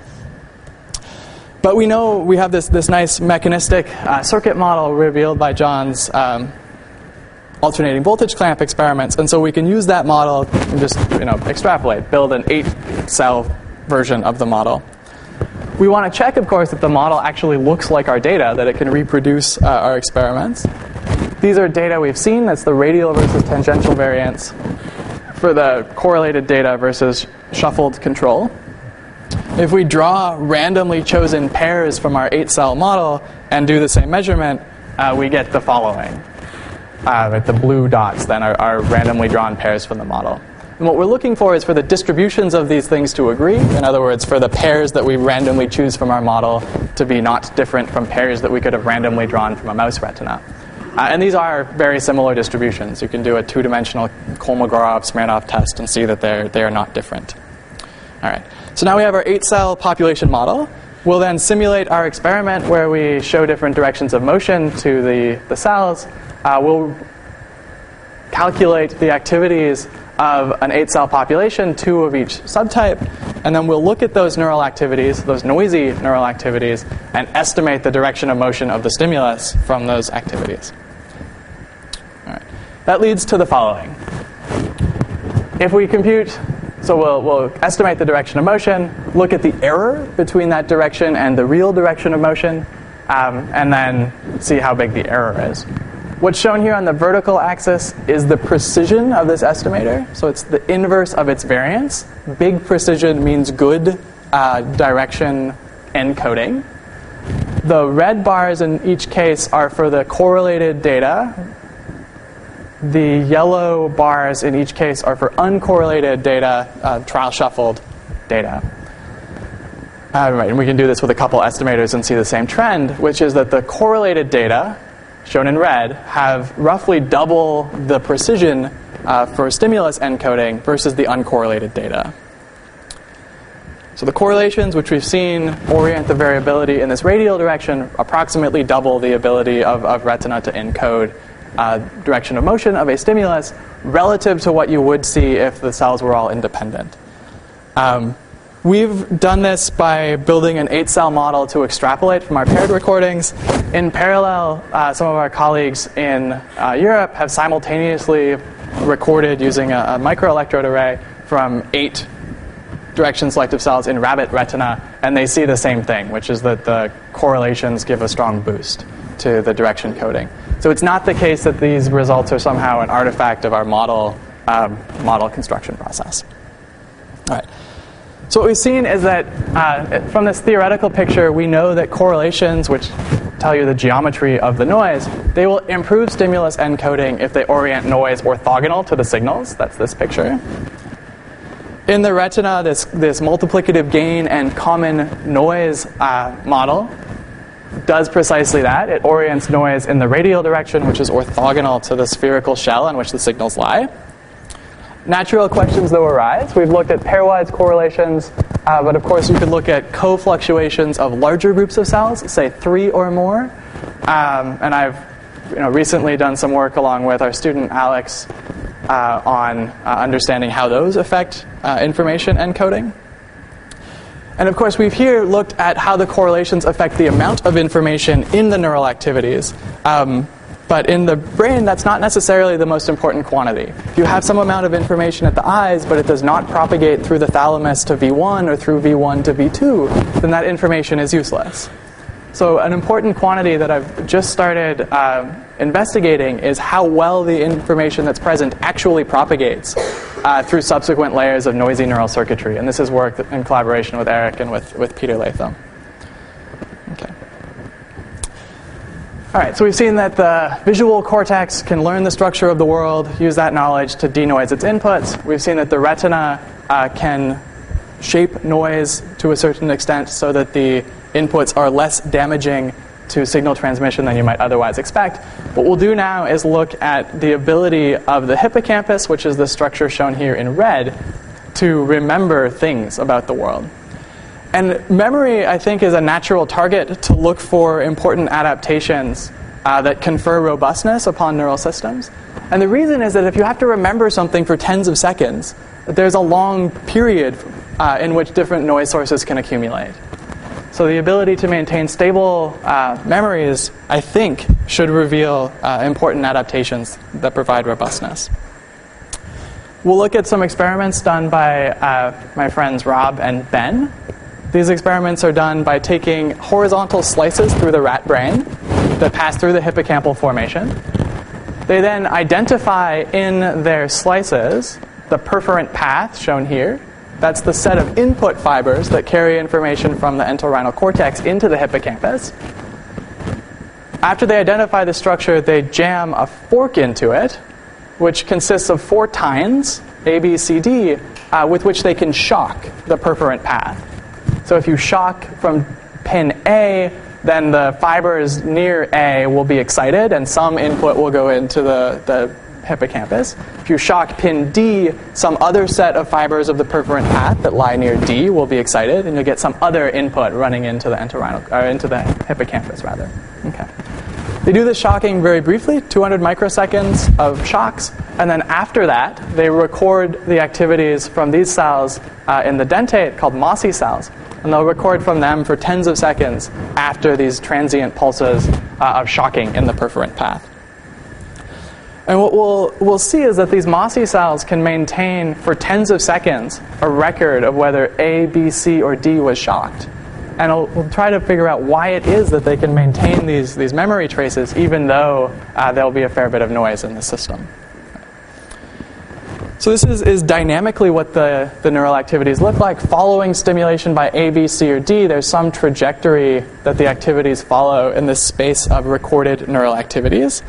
But we know we have this nice mechanistic circuit model revealed by John's alternating voltage clamp experiments, and so we can use that model and just extrapolate, build an 8-cell version of the model. We want to check, of course, that the model actually looks like our data, that it can reproduce our experiments. These are data we've seen. That's the radial versus tangential variance for the correlated data versus shuffled control. If we draw randomly chosen pairs from our 8-cell model and do the same measurement, we get the following. The blue dots then are randomly drawn pairs from the model. And what we're looking for is for the distributions of these things to agree. In other words, for the pairs that we randomly choose from our model to be not different from pairs that we could have randomly drawn from a mouse retina. And these are very similar distributions. You can do a 2-dimensional Kolmogorov-Smirnov test and see that they are not different. All right. So now we have our 8-cell population model. We'll then simulate our experiment where we show different directions of motion to the cells. We'll calculate the activities of an 8-cell population, 2 of each subtype, and then we'll look at those neural activities, those noisy neural activities, and estimate the direction of motion of the stimulus from those activities. All right. That leads to the following. If we compute, so we'll estimate the direction of motion, look at the error between that direction and the real direction of motion, and then see how big the error is. What's shown here on the vertical axis is the precision of this estimator. So it's the inverse of its variance. Big precision means good direction encoding. The red bars in each case are for the correlated data. The yellow bars in each case are for uncorrelated data, trial shuffled data. Right, and we can do this with a couple estimators and see the same trend, which is that the correlated data, shown in red, have roughly double the precision for stimulus encoding versus the uncorrelated data. So the correlations, which we've seen, orient the variability in this radial direction, approximately double the ability of retina to encode direction of motion of a stimulus relative to what you would see if the cells were all independent. We've done this by building an 8-cell model to extrapolate from our paired recordings. In parallel, some of our colleagues in Europe have simultaneously recorded using a microelectrode array from 8 direction selective cells in rabbit retina, and they see the same thing, which is that the correlations give a strong boost to the direction coding. So it's not the case that these results are somehow an artifact of our model construction process. All right. So what we've seen is that from this theoretical picture, we know that correlations, which tell you the geometry of the noise, they will improve stimulus encoding if they orient noise orthogonal to the signals. That's this picture. In the retina, this multiplicative gain and common noise model does precisely that. It orients noise in the radial direction, which is orthogonal to the spherical shell on which the signals lie. Natural questions, though, arise. We've looked at pairwise correlations, but of course you could look at co-fluctuations of larger groups of cells, say 3 or more. And I've recently done some work along with our student Alex on understanding how those affect information encoding. And of course, we've here looked at how the correlations affect the amount of information in the neural activities. But in the brain, that's not necessarily the most important quantity. If you have some amount of information at the eyes, but it does not propagate through the thalamus to V1 or through V1 to V2, then that information is useless. So an important quantity that I've just started investigating is how well the information that's present actually propagates through subsequent layers of noisy neural circuitry. And this is work in collaboration with Eric and with Peter Latham. Okay. All right, so we've seen that the visual cortex can learn the structure of the world, use that knowledge to denoise its inputs. We've seen that the retina can shape noise to a certain extent so that the inputs are less damaging to signal transmission than you might otherwise expect. What we'll do now is look at the ability of the hippocampus, which is the structure shown here in red, to remember things about the world. And memory, I think, is a natural target to look for important adaptations that confer robustness upon neural systems. And the reason is that if you have to remember something for tens of seconds, there's a long period in which different noise sources can accumulate. So the ability to maintain stable memories, I think, should reveal important adaptations that provide robustness. We'll look at some experiments done by my friends Rob and Ben. These experiments are done by taking horizontal slices through the rat brain that pass through the hippocampal formation. They then identify in their slices the perforant path shown here. That's the set of input fibers that carry information from the entorhinal cortex into the hippocampus. After they identify the structure, they jam a fork into it, which consists of 4 tines, A, B, C, D, with which they can shock the perforant path. So if you shock from pin A, then the fibers near A will be excited, and some input will go into the hippocampus. If you shock pin D, some other set of fibers of the perforant path that lie near D will be excited, and you'll get some other input running into the into the hippocampus rather. Okay. They do this shocking very briefly, 200 microseconds of shocks, and then after that, they record the activities from these cells in the dentate called mossy cells, and they'll record from them for tens of seconds after these transient pulses of shocking in the perforant path. And what we'll see is that these mossy cells can maintain for tens of seconds a record of whether A, B, C, or D was shocked. And we'll try to figure out why it is that they can maintain these memory traces even though there'll be a fair bit of noise in the system. So this is dynamically what the neural activities look like. Following stimulation by A, B, C, or D, there's some trajectory that the activities follow in this space of recorded neural activities.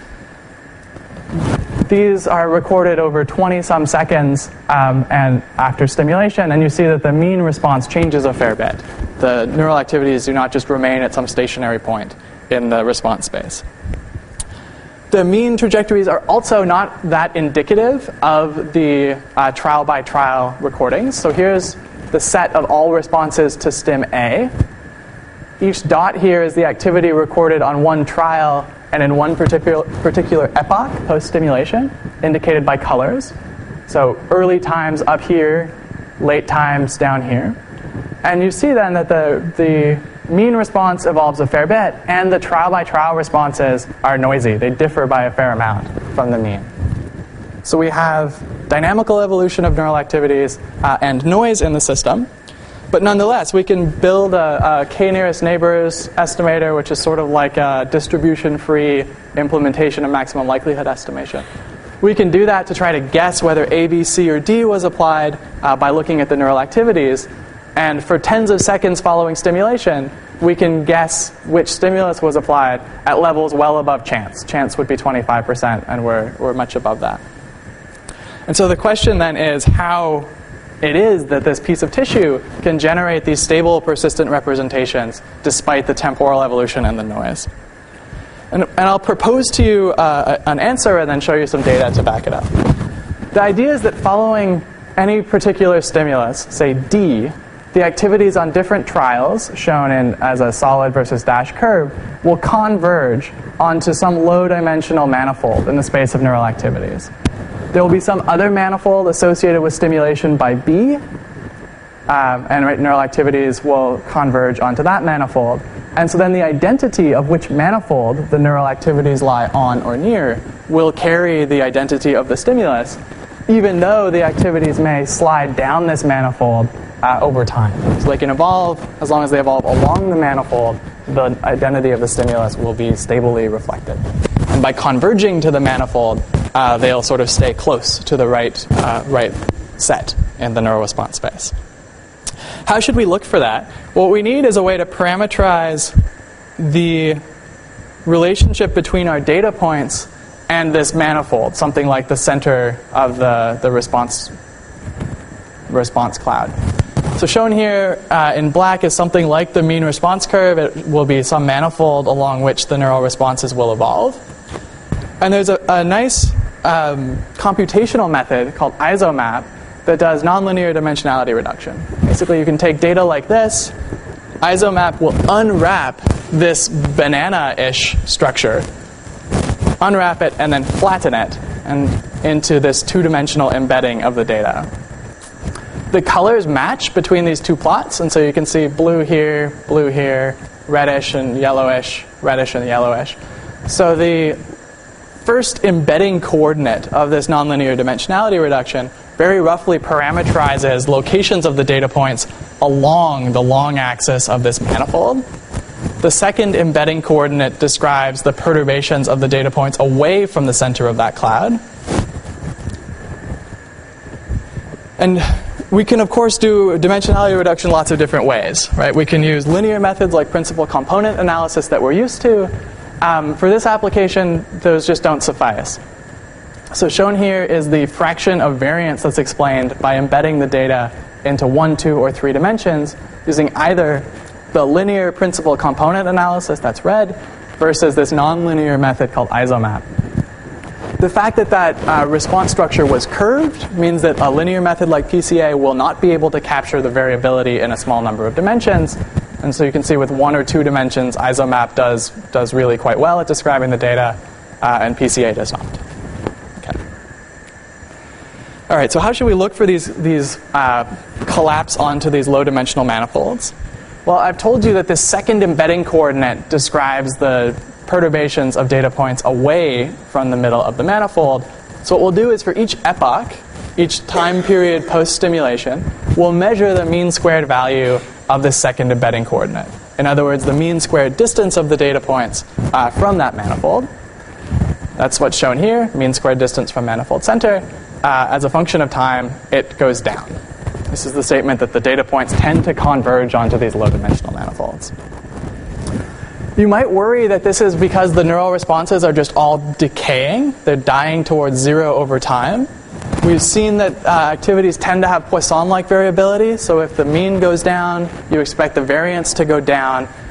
These are recorded over 20-some seconds and after stimulation, and you see that the mean response changes a fair bit. The neural activities do not just remain at some stationary point in the response space. The mean trajectories are also not that indicative of the trial-by-trial recordings. So here's the set of all responses to stim A. Each dot here is the activity recorded on one trial and in one particular epoch post-stimulation, indicated by colors. So early times up here, late times down here. And you see then that the mean response evolves a fair bit, and the trial-by-trial responses are noisy. They differ by a fair amount from the mean. So we have dynamical evolution of neural activities and noise in the system. But nonetheless, we can build a k-nearest neighbors estimator, which is sort of like a distribution-free implementation of maximum likelihood estimation. We can do that to try to guess whether A, B, C, or D was applied by looking at the neural activities. And for tens of seconds following stimulation, we can guess which stimulus was applied at levels well above chance. Chance would be 25%, and we're much above that. And so the question then is how it is that this piece of tissue can generate these stable, persistent representations despite the temporal evolution and the noise. And I'll propose to you an answer and then show you some data to back it up. The idea is that following any particular stimulus, say D, the activities on different trials, shown as a solid versus dashed curve, will converge onto some low-dimensional manifold in the space of neural activities. There will be some other manifold associated with stimulation by B, and neural activities will converge onto that manifold. And so then the identity of which manifold the neural activities lie on or near will carry the identity of the stimulus, even though the activities may slide down this manifold over time. So they can evolve. As long as they evolve along the manifold, the identity of the stimulus will be stably reflected. And by converging to the manifold, they'll sort of stay close to the right set in the neural response space. How should we look for that? What we need is a way to parameterize the relationship between our data points and this manifold, something like the center of the response cloud. So shown here in black is something like the mean response curve. It will be some manifold along which the neural responses will evolve. And there's a nice computational method called isomap that does nonlinear dimensionality reduction. Basically, you can take data like this. Isomap will unwrap this banana-ish structure, unwrap it, and then flatten it into this two-dimensional embedding of the data. The colors match between these two plots, and so you can see blue here, reddish and yellowish, reddish and yellowish. So the first embedding coordinate of this nonlinear dimensionality reduction very roughly parameterizes locations of the data points along the long axis of this manifold. The second embedding coordinate describes the perturbations of the data points away from the center of that cloud. And we can, of course, do dimensionality reduction lots of different ways, right? We can use linear methods like principal component analysis that we're used to. For this application, those just don't suffice. So shown here is the fraction of variance that's explained by embedding the data into 1, 2, or 3 dimensions using either the linear principal component analysis, that's red, versus this nonlinear method called isomap. The fact that response structure was curved means that a linear method like PCA will not be able to capture the variability in a small number of dimensions. And so you can see with 1 or 2 dimensions, isomap does really quite well at describing the data, and PCA does not. Okay. All right, so how should we look for these collapse onto these low-dimensional manifolds? Well, I've told you that this second embedding coordinate describes the perturbations of data points away from the middle of the manifold. So what we'll do is for each epoch, each time period post-stimulation, we'll measure the mean squared value of this second embedding coordinate. In other words, the mean squared distance of the data points from that manifold. That's what's shown here, mean squared distance from manifold center. As a function of time, it goes down. This is the statement that the data points tend to converge onto these low-dimensional manifolds. You might worry that this is because the neural responses are just all decaying. They're dying towards zero over time. We've seen that activities tend to have Poisson-like variability. So if the mean goes down, you expect the variance to go down.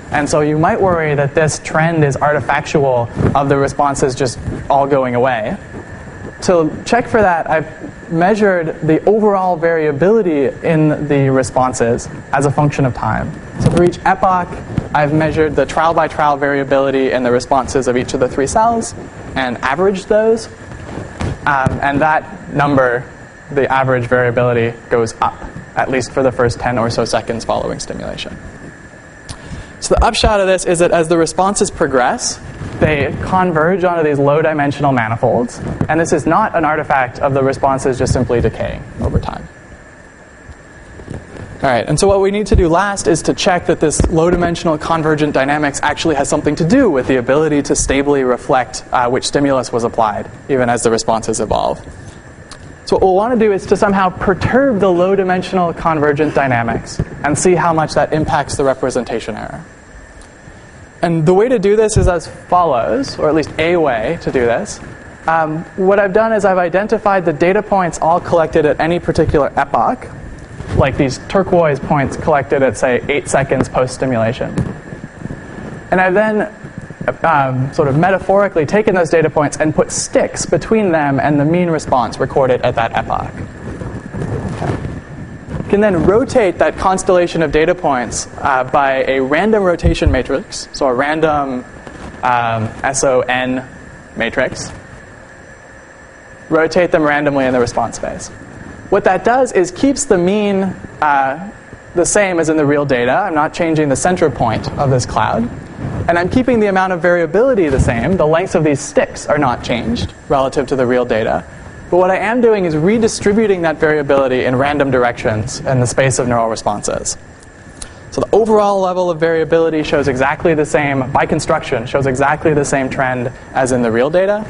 And so you might worry that this trend is artifactual of the responses just all going away. To check for that, I've measured the overall variability in the responses as a function of time. So for each epoch, I've measured the trial-by-trial variability in the responses of each of the 3 cells and averaged those. And that number, the average variability, goes up, at least for the first 10 or so seconds following stimulation. So the upshot of this is that as the responses progress, they converge onto these low-dimensional manifolds, and this is not an artifact of the responses just simply decaying over time. All right, and so what we need to do last is to check that this low-dimensional convergent dynamics actually has something to do with the ability to stably reflect which stimulus was applied, even as the responses evolve. So what we'll want to do is to somehow perturb the low-dimensional convergent dynamics and see how much that impacts the representation error. And the way to do this is as follows, or at least a way to do this. What I've done is I've identified the data points all collected at any particular epoch, like these turquoise points collected at, say, 8 seconds post-stimulation. And I've then sort of metaphorically taken those data points and put sticks between them and the mean response recorded at that epoch. You can then rotate that constellation of data points by a random rotation matrix, so a random SON matrix. Rotate them randomly in the response space. What that does is keeps the mean the same as in the real data. I'm not changing the center point of this cloud. And I'm keeping the amount of variability the same. The lengths of these sticks are not changed relative to the real data. But what I am doing is redistributing that variability in random directions in the space of neural responses. So the overall level of variability shows exactly the same, by construction, shows exactly the same trend as in the real data.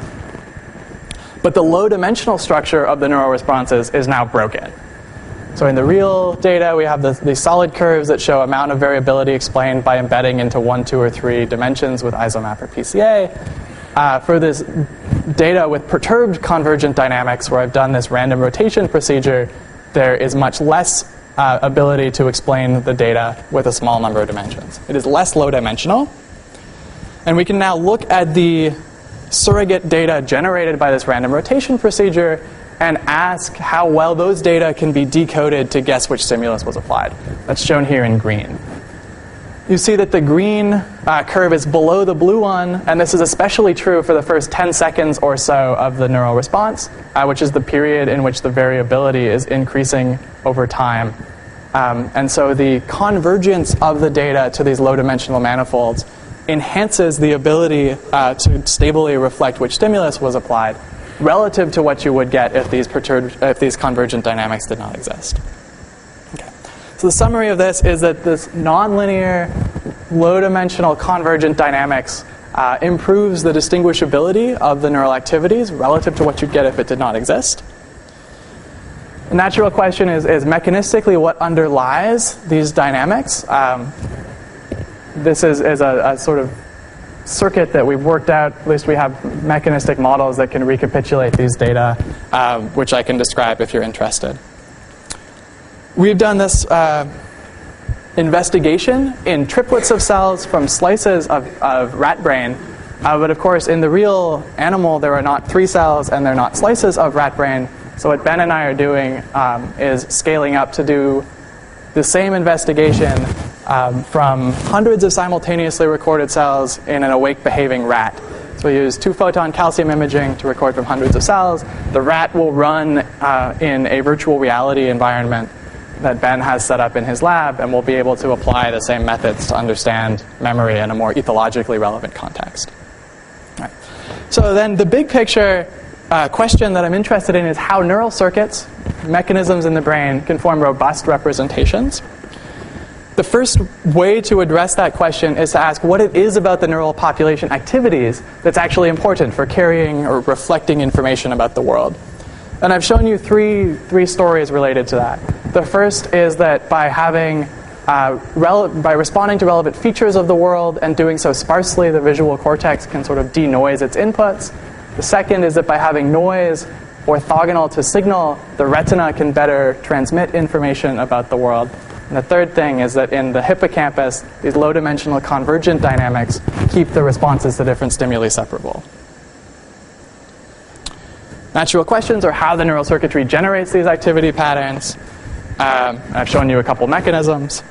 But the low-dimensional structure of the neural responses is now broken. So in the real data, we have the solid curves that show amount of variability explained by embedding into 1, 2, or 3 dimensions with isomap or PCA. For this data with perturbed convergent dynamics, where I've done this random rotation procedure, there is much less ability to explain the data with a small number of dimensions. It is less low-dimensional. And we can now look at the surrogate data generated by this random rotation procedure and ask how well those data can be decoded to guess which stimulus was applied. That's shown here in green. You see that the green curve is below the blue one, and this is especially true for the first 10 seconds or so of the neural response, which is the period in which the variability is increasing over time. And so the convergence of the data to these low-dimensional manifolds enhances the ability to stably reflect which stimulus was applied relative to what you would get if these convergent dynamics did not exist. Okay. So the summary of this is that this nonlinear, low-dimensional convergent dynamics improves the distinguishability of the neural activities relative to what you'd get if it did not exist. The natural question is mechanistically what underlies these dynamics. This is a sort of circuit that we've worked out. At least we have mechanistic models that can recapitulate these data, which I can describe if you're interested. We've done this investigation in triplets of cells from slices of rat brain. But of course, in the real animal, there are not 3 cells and they're not slices of rat brain. So what Ben and I are doing is scaling up to do the same investigation from hundreds of simultaneously recorded cells in an awake behaving rat. So we use 2-photon calcium imaging to record from hundreds of cells. The rat will run in a virtual reality environment that Ben has set up in his lab, and we'll be able to apply the same methods to understand memory in a more ethologically relevant context. All right. So then the big picture question that I'm interested in is how neural circuits, mechanisms in the brain, can form robust representations. The first way to address that question is to ask what it is about the neural population activities that's actually important for carrying or reflecting information about the world. And I've shown you three stories related to that. The first is that by responding to relevant features of the world and doing so sparsely, the visual cortex can sort of denoise its inputs. The second is that by having noise orthogonal to signal, the retina can better transmit information about the world. And the third thing is that in the hippocampus, these low-dimensional convergent dynamics keep the responses to different stimuli separable. Natural questions are how the neural circuitry generates these activity patterns. I've shown you a couple mechanisms.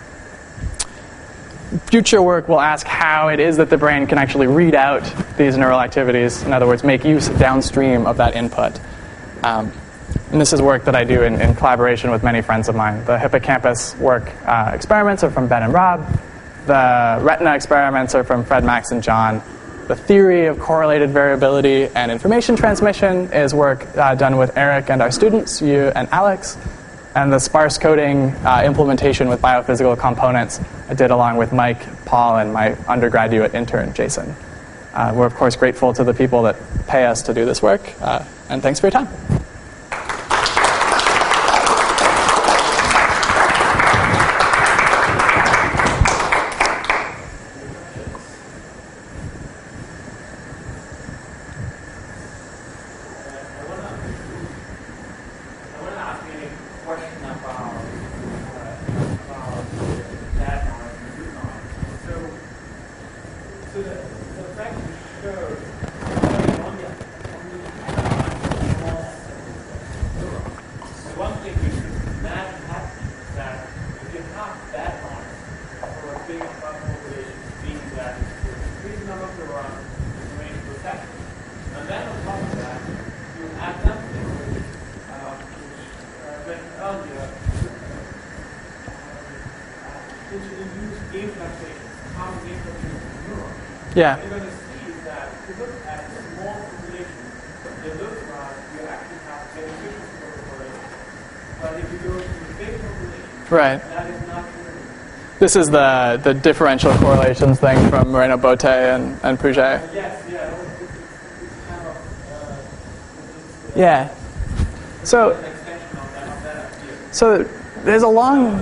Future work will ask how it is that the brain can actually read out these neural activities, in other words, make use downstream of that input. And this is work that I do in collaboration with many friends of mine. The hippocampus work experiments are from Ben and Rob. The retina experiments are from Fred, Max, and John. The theory of correlated variability and information transmission is work done with Eric and our students, you and Alex. And the sparse coding implementation with biophysical components I did along with Mike, Paul, and my undergraduate intern, Jason. We're, of course, grateful to the people that pay us to do this work. And thanks for your time. Yeah. You're going to see that if you look at small populations, it looks like you actually have beneficial correlation. But if you go to the big population, right, that is not true. This is the differential correlations thing from Moreno Bote and Puget. Yes, yeah. It's kind of... yeah. So, an extension of that idea. so there's a long...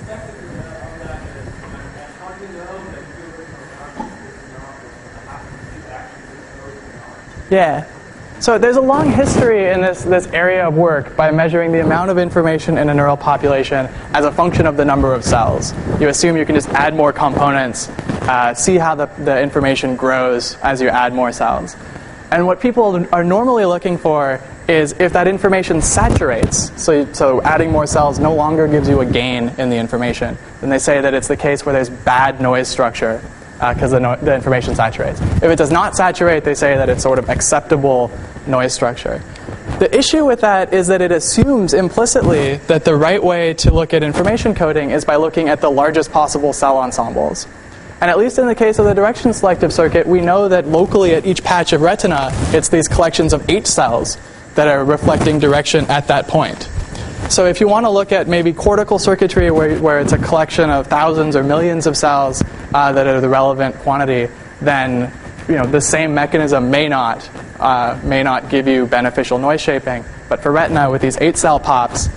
Yeah. So there's a long history in this area of work by measuring the amount of information in a neural population as a function of the number of cells. You assume you can just add more components, see how the information grows as you add more cells. And what people are normally looking for is if that information saturates, so adding more cells no longer gives you a gain in the information, then they say that it's the case where there's bad noise structure because the information saturates. If it does not saturate, they say that it's sort of acceptable noise structure. The issue with that is that it assumes implicitly that the right way to look at information coding is by looking at the largest possible cell ensembles. And at least in the case of the direction selective circuit, we know that locally at each patch of retina, it's these collections of 8 cells that are reflecting direction at that point. So if you want to look at maybe cortical circuitry where it's a collection of thousands or millions of cells that are the relevant quantity, then the same mechanism may not give you beneficial noise shaping. But for retina, with these 8-cell pops,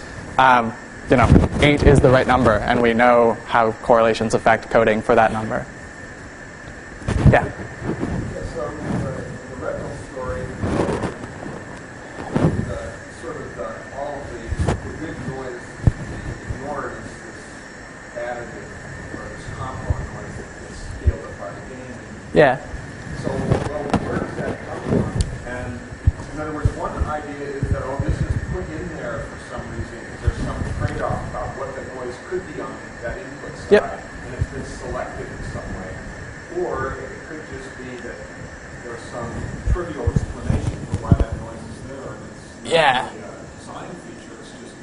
8 is the right number, and we know how correlations affect coding for that number. Yeah. So the retinal story, all the big noise ignored is this additive or this compound noise that gets scaled up by the gain. Yeah. So, where does that come from? And in other words, one idea is that, this is put in there for some reason. Is there some trade-off about what the noise could be on that input side? Yep. And it's been selected in some way. Or it could just be that there's some trivial explanation for why that noise is there. And it's Yeah. not a design feature, it's just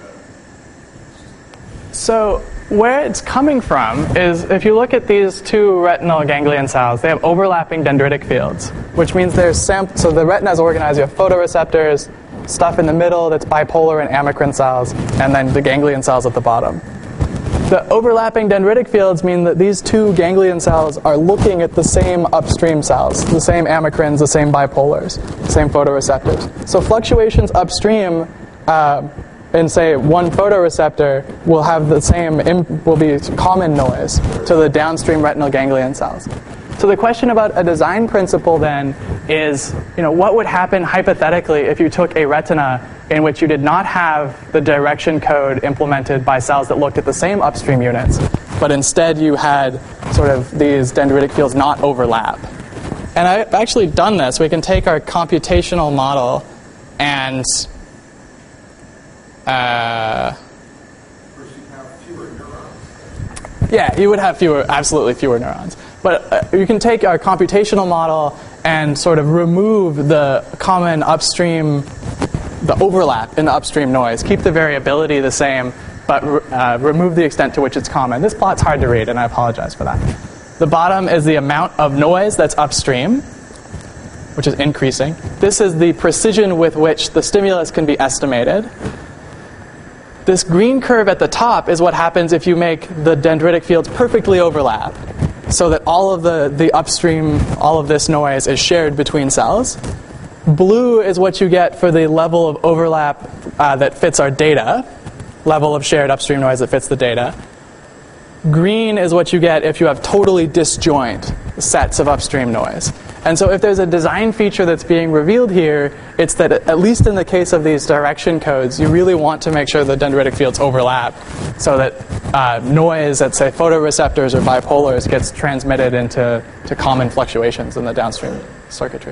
So where it's coming from is if you look at these 2 retinal ganglion cells, they have overlapping dendritic fields, which means so the retina is organized. You have photoreceptors, stuff in the middle that's bipolar and amacrine cells, and then the ganglion cells at the bottom. The overlapping dendritic fields mean that these 2 ganglion cells are looking at the same upstream cells, the same amacrines, the same bipolars, the same photoreceptors. So fluctuations upstream in, say, one photoreceptor will have will be common noise to the downstream retinal ganglion cells. So the question about a design principle then is, what would happen hypothetically if you took a retina in which you did not have the direction code implemented by cells that looked at the same upstream units, but instead you had sort of these dendritic fields not overlap. And I've actually done this. We can take our computational model and yeah, you would have absolutely fewer neurons. But you can take our computational model and sort of remove the common upstream, the overlap in the upstream noise, keep the variability the same, but remove the extent to which it's common. This plot's hard to read, and I apologize for that. The bottom is the amount of noise that's upstream, which is increasing. This is the precision with which the stimulus can be estimated. This green curve at the top is what happens if you make the dendritic fields perfectly overlap, so that all of the upstream, all of this noise is shared between cells. Blue is what you get for the level of overlap that fits our data, level of shared upstream noise that fits the data. Green is what you get if you have totally disjoint sets of upstream noise. And so if there's a design feature that's being revealed here, it's that at least in the case of these direction codes, you really want to make sure the dendritic fields overlap so that noise at, say, photoreceptors or bipolars gets transmitted into common fluctuations in the downstream circuitry.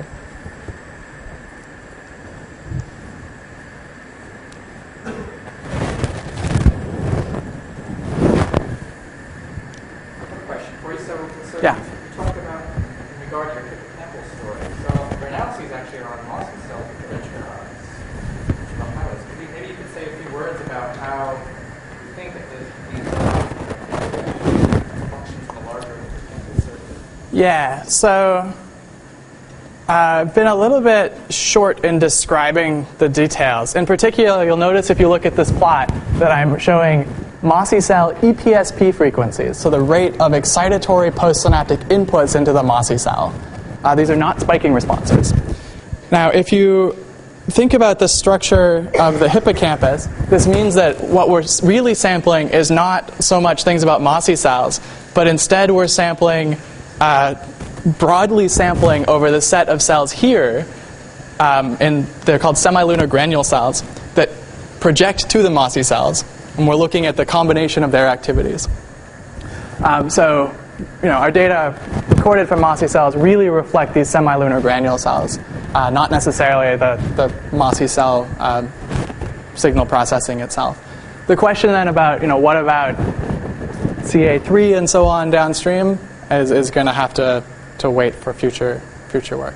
Question for you. So Yeah. you talk about in regard to your hippocampal story. So your analyses actually are on mossy cells with rich neurons. Maybe you could say a few words about how you think that these functions in the larger hippocampal circuit. Yeah, so I've been a little bit short in describing the details. In particular, you'll notice if you look at this plot that I'm showing mossy cell EPSP frequencies, so the rate of excitatory postsynaptic inputs into the mossy cell. These are not spiking responses. Now, if you think about the structure of the hippocampus, this means that what we're really sampling is not so much things about mossy cells, but instead we're sampling, broadly sampling over the set of cells here, and they're called semilunar granule cells, that project to the mossy cells. And we're looking at the combination of their activities. So, our data recorded from mossy cells really reflect these semilunar granule cells, not necessarily the mossy cell signal processing itself. The question then about, what about CA3 and so on downstream is going to have to wait for future work.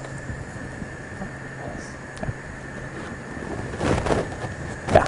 Yeah.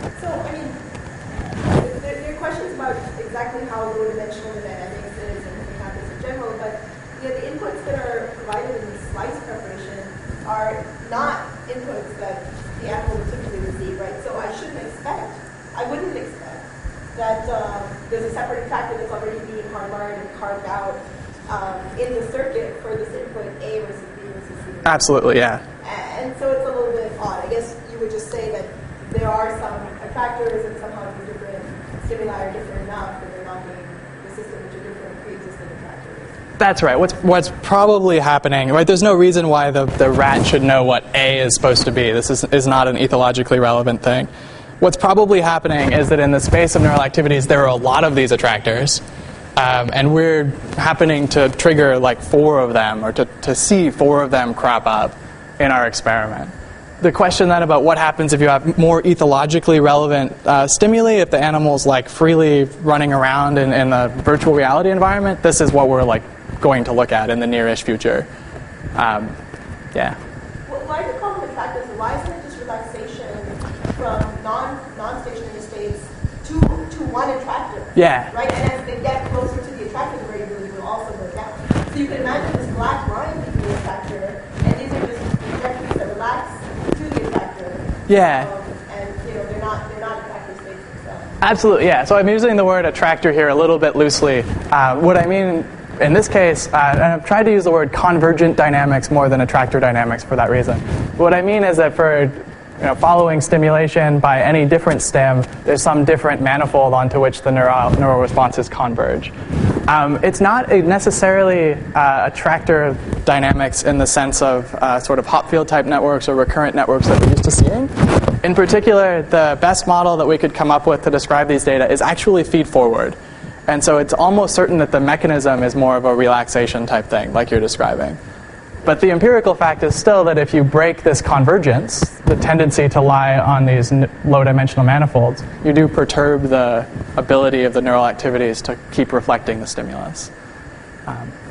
There are questions about exactly how low-dimensional the dynamics is in the campus in general, but the inputs that are provided in the slice preparation are not inputs that the animal would typically receive, right? So I wouldn't expect that there's a separate factor that's already being hardwired and carved out in the circuit for this input A versus B versus C. Absolutely, yeah. And so it's a little bit odd. I guess you would just say that there are some attractors and somehow the different stimuli are different enough that they're not being resistant to different pre-existing attractors. That's right. What's probably happening, right? There's no reason why the rat should know what A is supposed to be. This is not an ethologically relevant thing. What's probably happening is that in the space of neural activities, there are a lot of these attractors, and we're happening to trigger like 4 of them, or to see 4 of them crop up in our experiment. The question then about what happens if you have more ethologically relevant stimuli, if the animal's like freely running around in a virtual reality environment, this is what we're like going to look at in the nearish future. Yeah. Well, why do you call them attractors? Why isn't it just relaxation from non-stationary states to one attractor? Yeah. Right? And as they get closer to the attractor, the variability will also go down. So you can imagine this black line being the attractor, and these are just trajectories that relax to the attractor. Yeah. And they're not attractor states themselves. Absolutely, yeah. So I'm using the word attractor here a little bit loosely. What I mean in this case, and I've tried to use the word convergent dynamics more than attractor dynamics for that reason. What I mean is that for following stimulation by any different stim, there's some different manifold onto which the neural responses converge. It's not necessarily a tractor of dynamics in the sense of sort of Hopfield type networks or recurrent networks that we're used to seeing. In particular, the best model that we could come up with to describe these data is actually feed forward. And so it's almost certain that the mechanism is more of a relaxation type thing, like you're describing. But the empirical fact is still that if you break this convergence, the tendency to lie on these low-dimensional manifolds, you do perturb the ability of the neural activities to keep reflecting the stimulus.